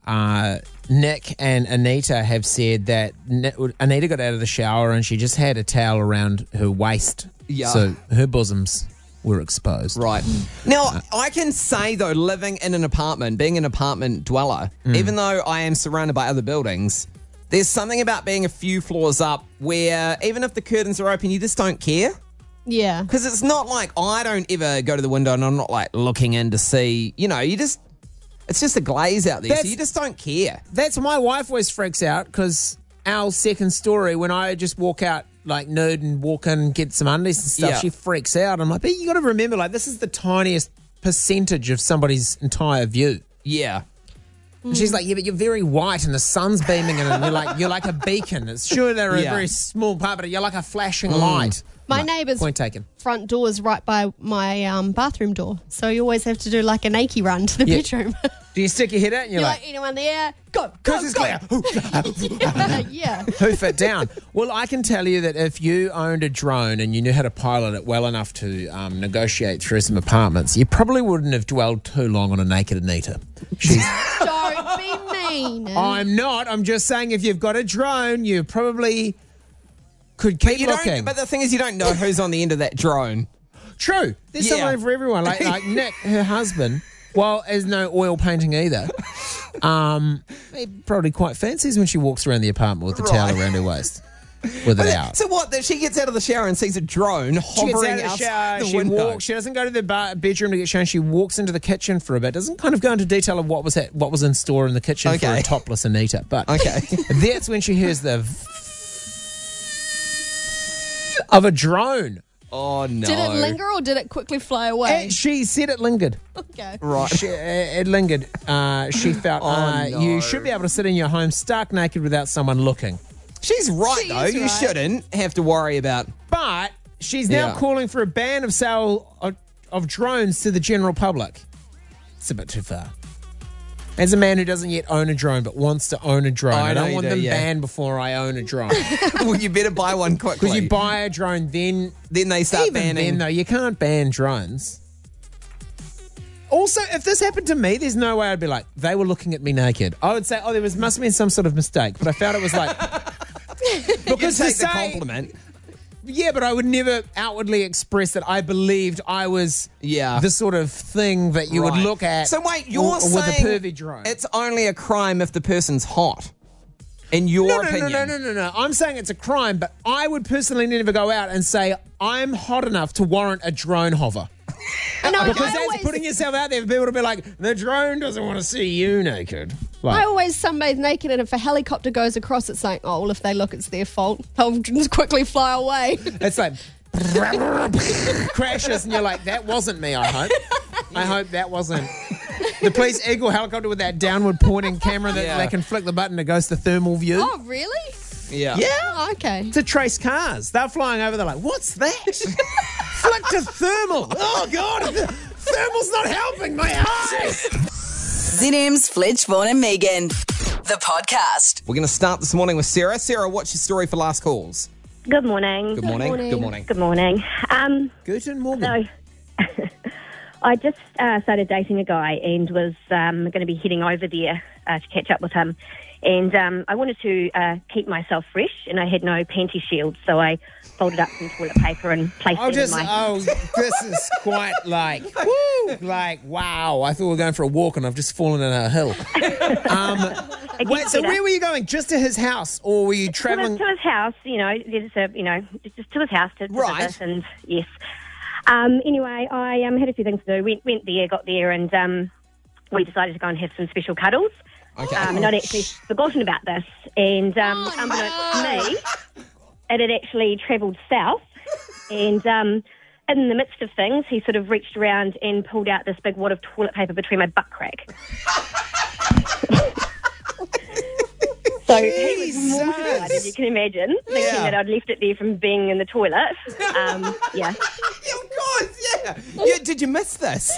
Nick and Anita have said that Anita got out of the shower and she just had a towel around her waist. Yeah. So her bosoms were exposed. Right. Now, I can say, though, living in an apartment, being an apartment dweller, even though I am surrounded by other buildings, there's something about being a few floors up where even if the curtains are open, you just don't care. Yeah. Because it's not like I don't ever go to the window and I'm not like looking in to see, it's just a glaze out there, so you just don't care. That's my wife always freaks out because our second story, when I just walk out like nude and walk in and get some undies and stuff, she freaks out. I'm like, but you got to remember, like, this is the tiniest percentage of somebody's entire view. Yeah. And she's like, yeah, but you're very white and the sun's beaming in it and you're like a beacon. It's sure they're a very small part, but you're like a flashing light. My neighbour's point taken. Front door is right by my bathroom door, so you always have to do like an achy run to the bedroom. Do you stick your head out and you're like anyone there? Go, coast is clear. yeah. Hoof it down. Well, I can tell you that if you owned a drone and you knew how to pilot it well enough to negotiate through some apartments, you probably wouldn't have dwelled too long on a naked Anita. Don't be mean. I'm not. I'm just saying if you've got a drone, you probably could keep looking. But the thing is, you don't know who's on the end of that drone. True. There's someone for everyone. Like Nick, her husband, well, there's no oil painting either. He probably quite fancies when she walks around the apartment with the towel around her waist. With it out. So what? She gets out of the shower and sees a drone hovering outside the window. She doesn't go to the bedroom to get shown. She walks into the kitchen for a bit. Doesn't kind of go into detail of what was in store in the kitchen for a topless Anita. But that's when she hears the of a drone. Oh, no. Did it linger or did it quickly fly away? She said it lingered. Okay. Right. It lingered. She felt you should be able to sit in your home stark naked without someone looking. She's right, though. You shouldn't have to worry about... But she's now calling for a ban of sale of drones to the general public. It's a bit too far. As a man who doesn't yet own a drone but wants to own a drone, I don't want them banned before I own a drone. Well, you better buy one quickly. Because you buy a drone, then they start banning. Then, though, you can't ban drones. Also, if this happened to me, there's no way I'd be like, they were looking at me naked. I would say, there must have been some sort of mistake. But I felt it was like... because you take the compliment. Yeah, but I would never outwardly express that I believed I was the sort of thing that you would look at. So wait, you're saying with a pervy drone. It's only a crime if the person's hot. In your No. opinion. I'm saying it's a crime, but I would personally never go out and say I'm hot enough to warrant a drone hover. Because that's putting yourself out there for people to be like, the drone doesn't want to see you naked. I always sunbathe naked, and if a helicopter goes across, it's like, oh, well, if they look, it's their fault. They'll just quickly fly away. It's like crashes, and you're like, that wasn't me, I hope. I hope that wasn't. The police Eagle helicopter with that downward pointing camera that they can flick the button, it goes to thermal view. Oh, really? Yeah. Yeah. Oh, okay. To trace cars. They're flying over, they're like, what's that? Flick to thermal. Oh, God. Thermal's not helping my eyes. Zinims, Fletch, Vaughan and Megan. The podcast. We're going to start this morning with Sarah. Sarah, what's your story for last calls? Good morning. Good morning. Good morning. Good morning. Guten Morgen. So, I just started dating a guy and was going to be heading over there to catch up with him. And I wanted to keep myself fresh, and I had no panty shield, so I folded up some toilet paper and placed it in my... This is quite like, woo, like, wow. I thought we were going for a walk and I've just fallen in a hill. Wait, so where were you going? Just to his house, or were you travelling? To his house, just to his house to visit, and yes. Anyway, I had a few things to do. Went there, got there, and we decided to go and have some special cuddles. Okay. And I'd actually forgotten about this. And unbeknownst to me, it had actually travelled south. And in the midst of things, he sort of reached around and pulled out this big wad of toilet paper between my butt crack. So he was mortified, as you can imagine, thinking that I'd left it there from being in the toilet. Yeah. Of course, yeah. Did you miss this?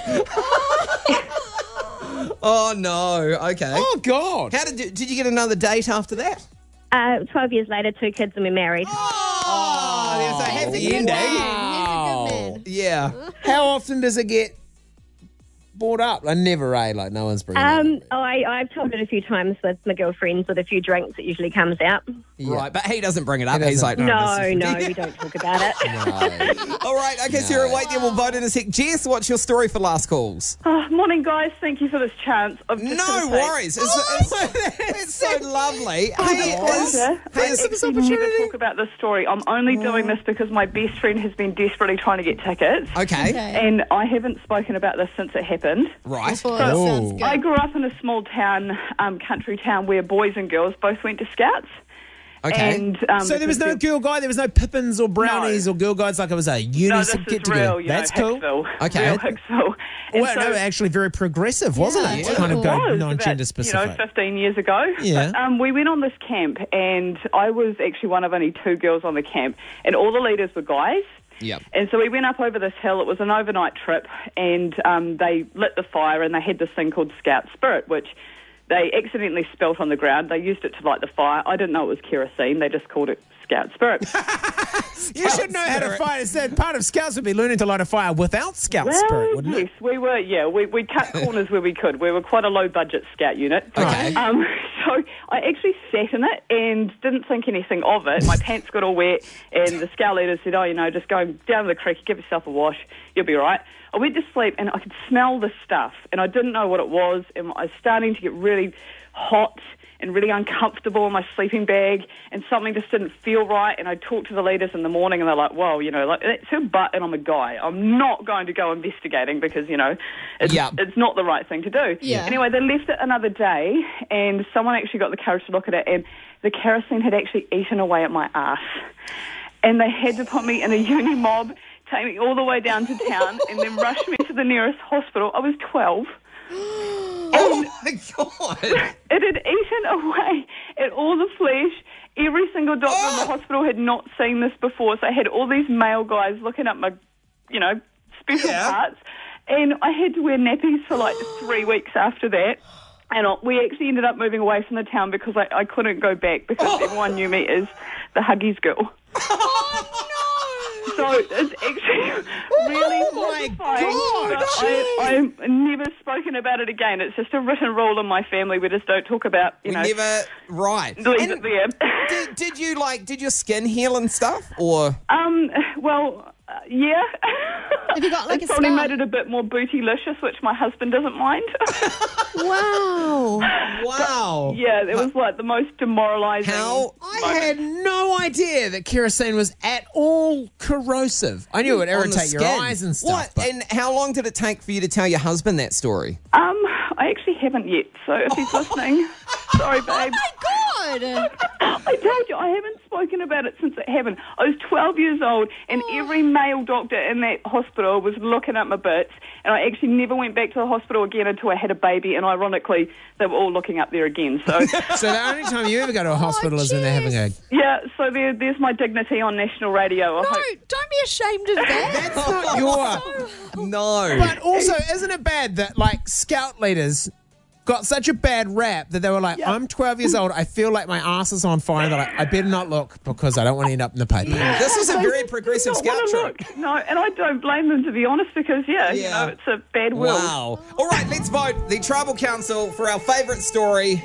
Oh, no. Okay. Oh, God. How did you get another date after that? 12 years later, 2 kids, and we're married. Oh, there's a happy ending. Wow. Yeah. How often does it get brought up? I never, like no one's bringing it up. I've told it a few times with my girlfriends. With a few drinks, it usually comes out. Yeah. Right, but he doesn't bring it up. He's like, no, we don't talk about it. No. All right, okay, Sarah, wait there. We'll vote in a sec. Jess, what's your story for last calls? Morning, guys. Thank you for this chance. No worries. It's so lovely. I actually never talk about this story. I'm only doing this because my best friend has been desperately trying to get tickets. Okay. And I haven't spoken about this since it happened. Right. So I grew up in a small town, country town, where boys and girls both went to Scouts. Okay. And, so there was no girl guide, there was no Pippins or Brownies or girl guides, like it was a unison get-together. That's cool. Okay. Real Hicksville. Well, no, actually very progressive, wasn't it? Yeah, kind of go non-gender specific. 15 years ago. Yeah. But, we went on this camp, and I was actually one of only 2 girls on the camp, and all the leaders were guys. Yep. And so we went up over this hill. It was an overnight trip, and they lit the fire, and they had this thing called Scout Spirit, which they accidentally spilt on the ground. They used it to light the fire. I didn't know it was kerosene. They just called it Scout Spirit. You should know how to fight. It's part of Scouts would be learning to light a fire without Scout Spirit, wouldn't it? Yes, we were. Yeah, we cut corners where we could. We were quite a low-budget Scout unit. Okay. So I actually sat in it and didn't think anything of it. My pants got all wet, and the Scout leader said, just go down to the creek, give yourself a wash, you'll be all right. I went to sleep, and I could smell the stuff, and I didn't know what it was, and I was starting to get really hot and really uncomfortable in my sleeping bag, and something just didn't feel right. And I talked to the leaders in the morning, and they're like, well, it's her butt, and I'm a guy. I'm not going to go investigating because, it's not the right thing to do. Yeah. Anyway, they left it another day, and someone actually got the courage to look at it, and the kerosene had actually eaten away at my ass. And they had to put me in a uni mob, take me all the way down to town, and then rush me to the nearest hospital. I was 12. Oh my God! It had eaten away at all the flesh. Every single doctor in the hospital had not seen this before, so I had all these male guys looking at my, special parts. And I had to wear nappies for like 3 weeks after that. And we actually ended up moving away from the town because I couldn't go back because everyone knew me as the Huggies girl. So it's actually really mortifying. I've never spoken about it again. It's just a written rule in my family. We just don't talk about, Never, right. Leave it there. Did your skin heal and stuff, or? Yeah. Have you got like it's a probably scar? made it a bit more bootylicious, which my husband doesn't mind. Wow. Wow. Yeah, it was like the most demoralising. I had no idea that kerosene was at all corrosive. I knew it would On the irritate your skin. eyes and stuff. What? but- And how long did it take for you to tell your husband that story? I actually haven't yet, so if he's listening, sorry, babe. Oh, my God. I told you, I haven't spoken about it since it happened. I was 12 years old, and every male doctor in that hospital was looking at my bits, and I actually never went back to the hospital again until I had a baby, and ironically, they were all looking up there again. So, So the only time you ever go to a hospital is when they're having a... yeah, so there's my dignity on national radio. I hope. Don't be ashamed of that. That's not your... No. But also, isn't it bad that, like, scout leaders got such a bad rap that they were like, I'm 12 years old, I feel like my ass is on fire. They're like, I better not look because I don't want to end up in the paper. This was a very progressive Don't scout wanna trip. look. No, and I don't blame them, to be honest, because, it's a bad will. Wow. All right, let's vote the Tribal Council for our favourite story.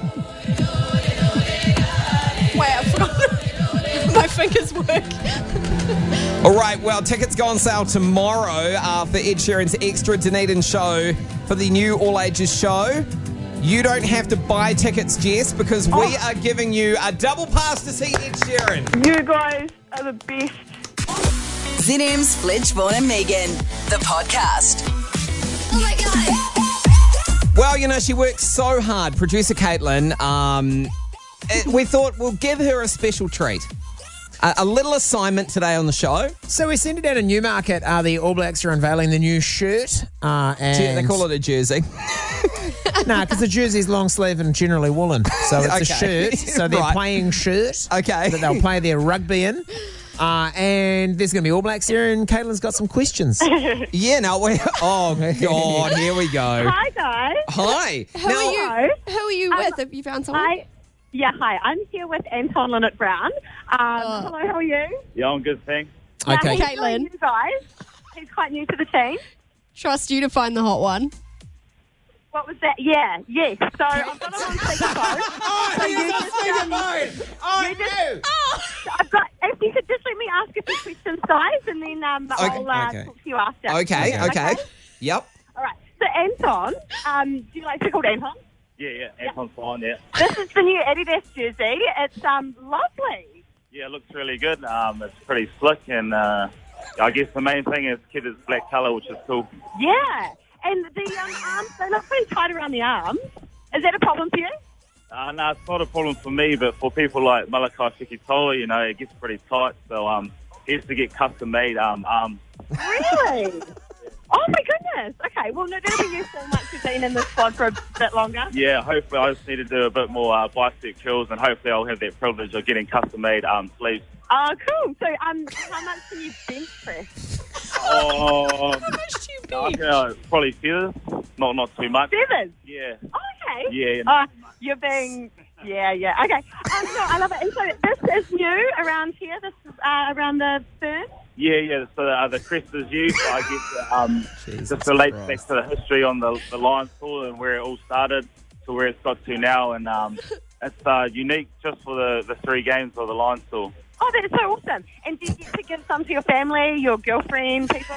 Wait, I forgot. My fingers work. All right, well, tickets go on sale tomorrow for Ed Sheeran's Extra Dunedin show for the new All Ages show. You don't have to buy tickets, Jess, because we are giving you a double pass to see Ed Sheeran. You guys are the best. ZM's Fledge, Vaughan and Megan, the podcast. Oh, my God. Well, she works so hard, producer Caitlin. We thought we'll give her a special treat. A little assignment today on the show. So we sent it out in Newmarket. The All Blacks are unveiling the new shirt. And They call it a jersey. No, because the jersey's long sleeve and generally woolen. So it's a shirt. So they're Right. playing shirt. Okay. That they'll play their rugby in. And there's going to be All Blacks here, and Caitlin's got some questions. Yeah, no, oh, God, here we go. Hi, guys. Hi. Who are you with? Have you found someone? Hi. I'm here with Anton Lynette Brown. Hello, how are you? Yeah, I'm good, thanks. Okay. He's really new, guys. He's quite new to the team. Trust you to find the hot one. What was that? Yeah, yes. So I've got him on speakerphone. If you could just let me ask a few questions, guys, and then I'll talk to you after. Okay. Yep. All right. So Anton, do you like to be called Anton? Yeah, Anton's fine, yeah. This is the new Adidas jersey. It's lovely. Yeah, it looks really good. It's pretty slick, and I guess the main thing is kid is black colour, which is cool. Yeah. And the arms, they look pretty tight around the arms. Is that a problem for you? No, it's not a problem for me, but for people like Malachi Fekitoa, it gets pretty tight, so he has to get custom-made arms. Really? Oh, my goodness. Okay, well, no, that'll be useful once you've been in this squad for a bit longer. Yeah, hopefully I just need to do a bit more bicep curls, and hopefully I'll have that privilege of getting custom-made sleeves. Oh, cool. So, how much can you bench press? Oh, How much do you bench? probably feathers, not too much. Feathers? Yeah. Oh, okay. Yeah. You're being... Yeah. Okay. No, I love it. And so this is new around here, this around the firm? Yeah. So the crest is used. I guess just relates back to the history on the Lions tour and where it all started to where it's got to now. And it's unique just for the 3 games of the Lions tour. Oh, that is so awesome. And do you get to give some to your family, your girlfriend, people?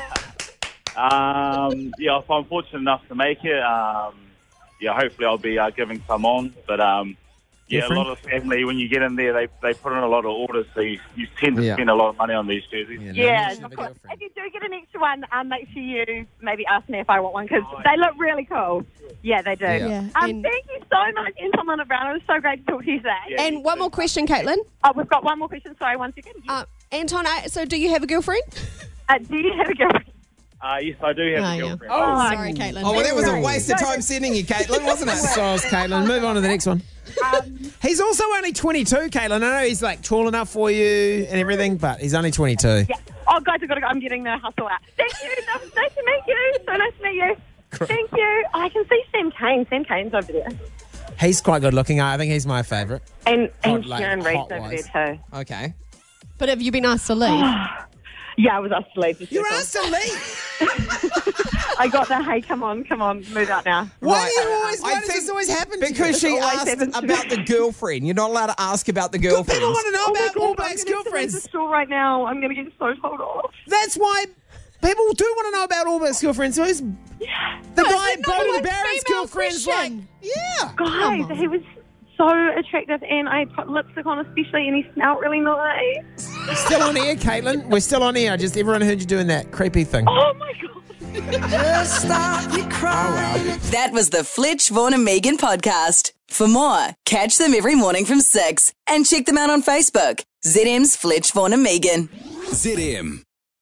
Yeah, if I'm fortunate enough to make it, hopefully I'll be giving some on. But a lot of family, when you get in there, they put in a lot of orders, so you tend to spend a lot of money on these jerseys. Yeah, of course. If you do get an extra one, make sure you maybe ask me if I want one, because they look really cool. Yeah, they do. Yeah. Thank you so much, Anton Lynette Brown. It was so great to talk to you today. And one more question, Caitlin. Oh, we've got one more question. Sorry, one second. Anton, so do you have a girlfriend? Do you have a girlfriend? Yes, I do have a girlfriend. Oh, sorry, Caitlin. Oh, well, that was a waste of time sending you, Caitlin, wasn't it? So, Caitlin, move on to the next one. He's also only 22, Caitlin. I know he's like tall enough for you and everything, but he's only 22. Yeah. Oh, guys, I've got to go. I'm getting the hustle out. Thank you. Nice to meet you. So nice to meet you. Thank you. I can see Sam Kane. Sam Kane's over there. He's quite good looking. I think he's my favourite. And Hot, like, Kieran Reid's hot over wise. there too. Okay. But have you been asked to leave? Yeah, I was asked to leave. You were asked to leave? I got the, hey, come on, move out now. Why does this always happen to you? Because she asked about the girlfriend. You're not allowed to ask about the girlfriend. People want to know about All Blacks I'm girlfriends. the store right now. I'm going to get so told off. That's why people do want to know about All Blacks girlfriends. Who's the guy Bodie Barrett's girlfriend's like, yeah. Guys, he was so attractive, and I put lipstick on especially, and he smelled really nice. Still on air, Caitlin. We're still on air. Just everyone heard you doing that creepy thing. Oh my God. Just stop your crying. That was the Fletch, Vaughan and Megan podcast. For more, catch them every morning from 6 and check them out on Facebook. ZM's Fletch, Vaughan and Megan. ZM.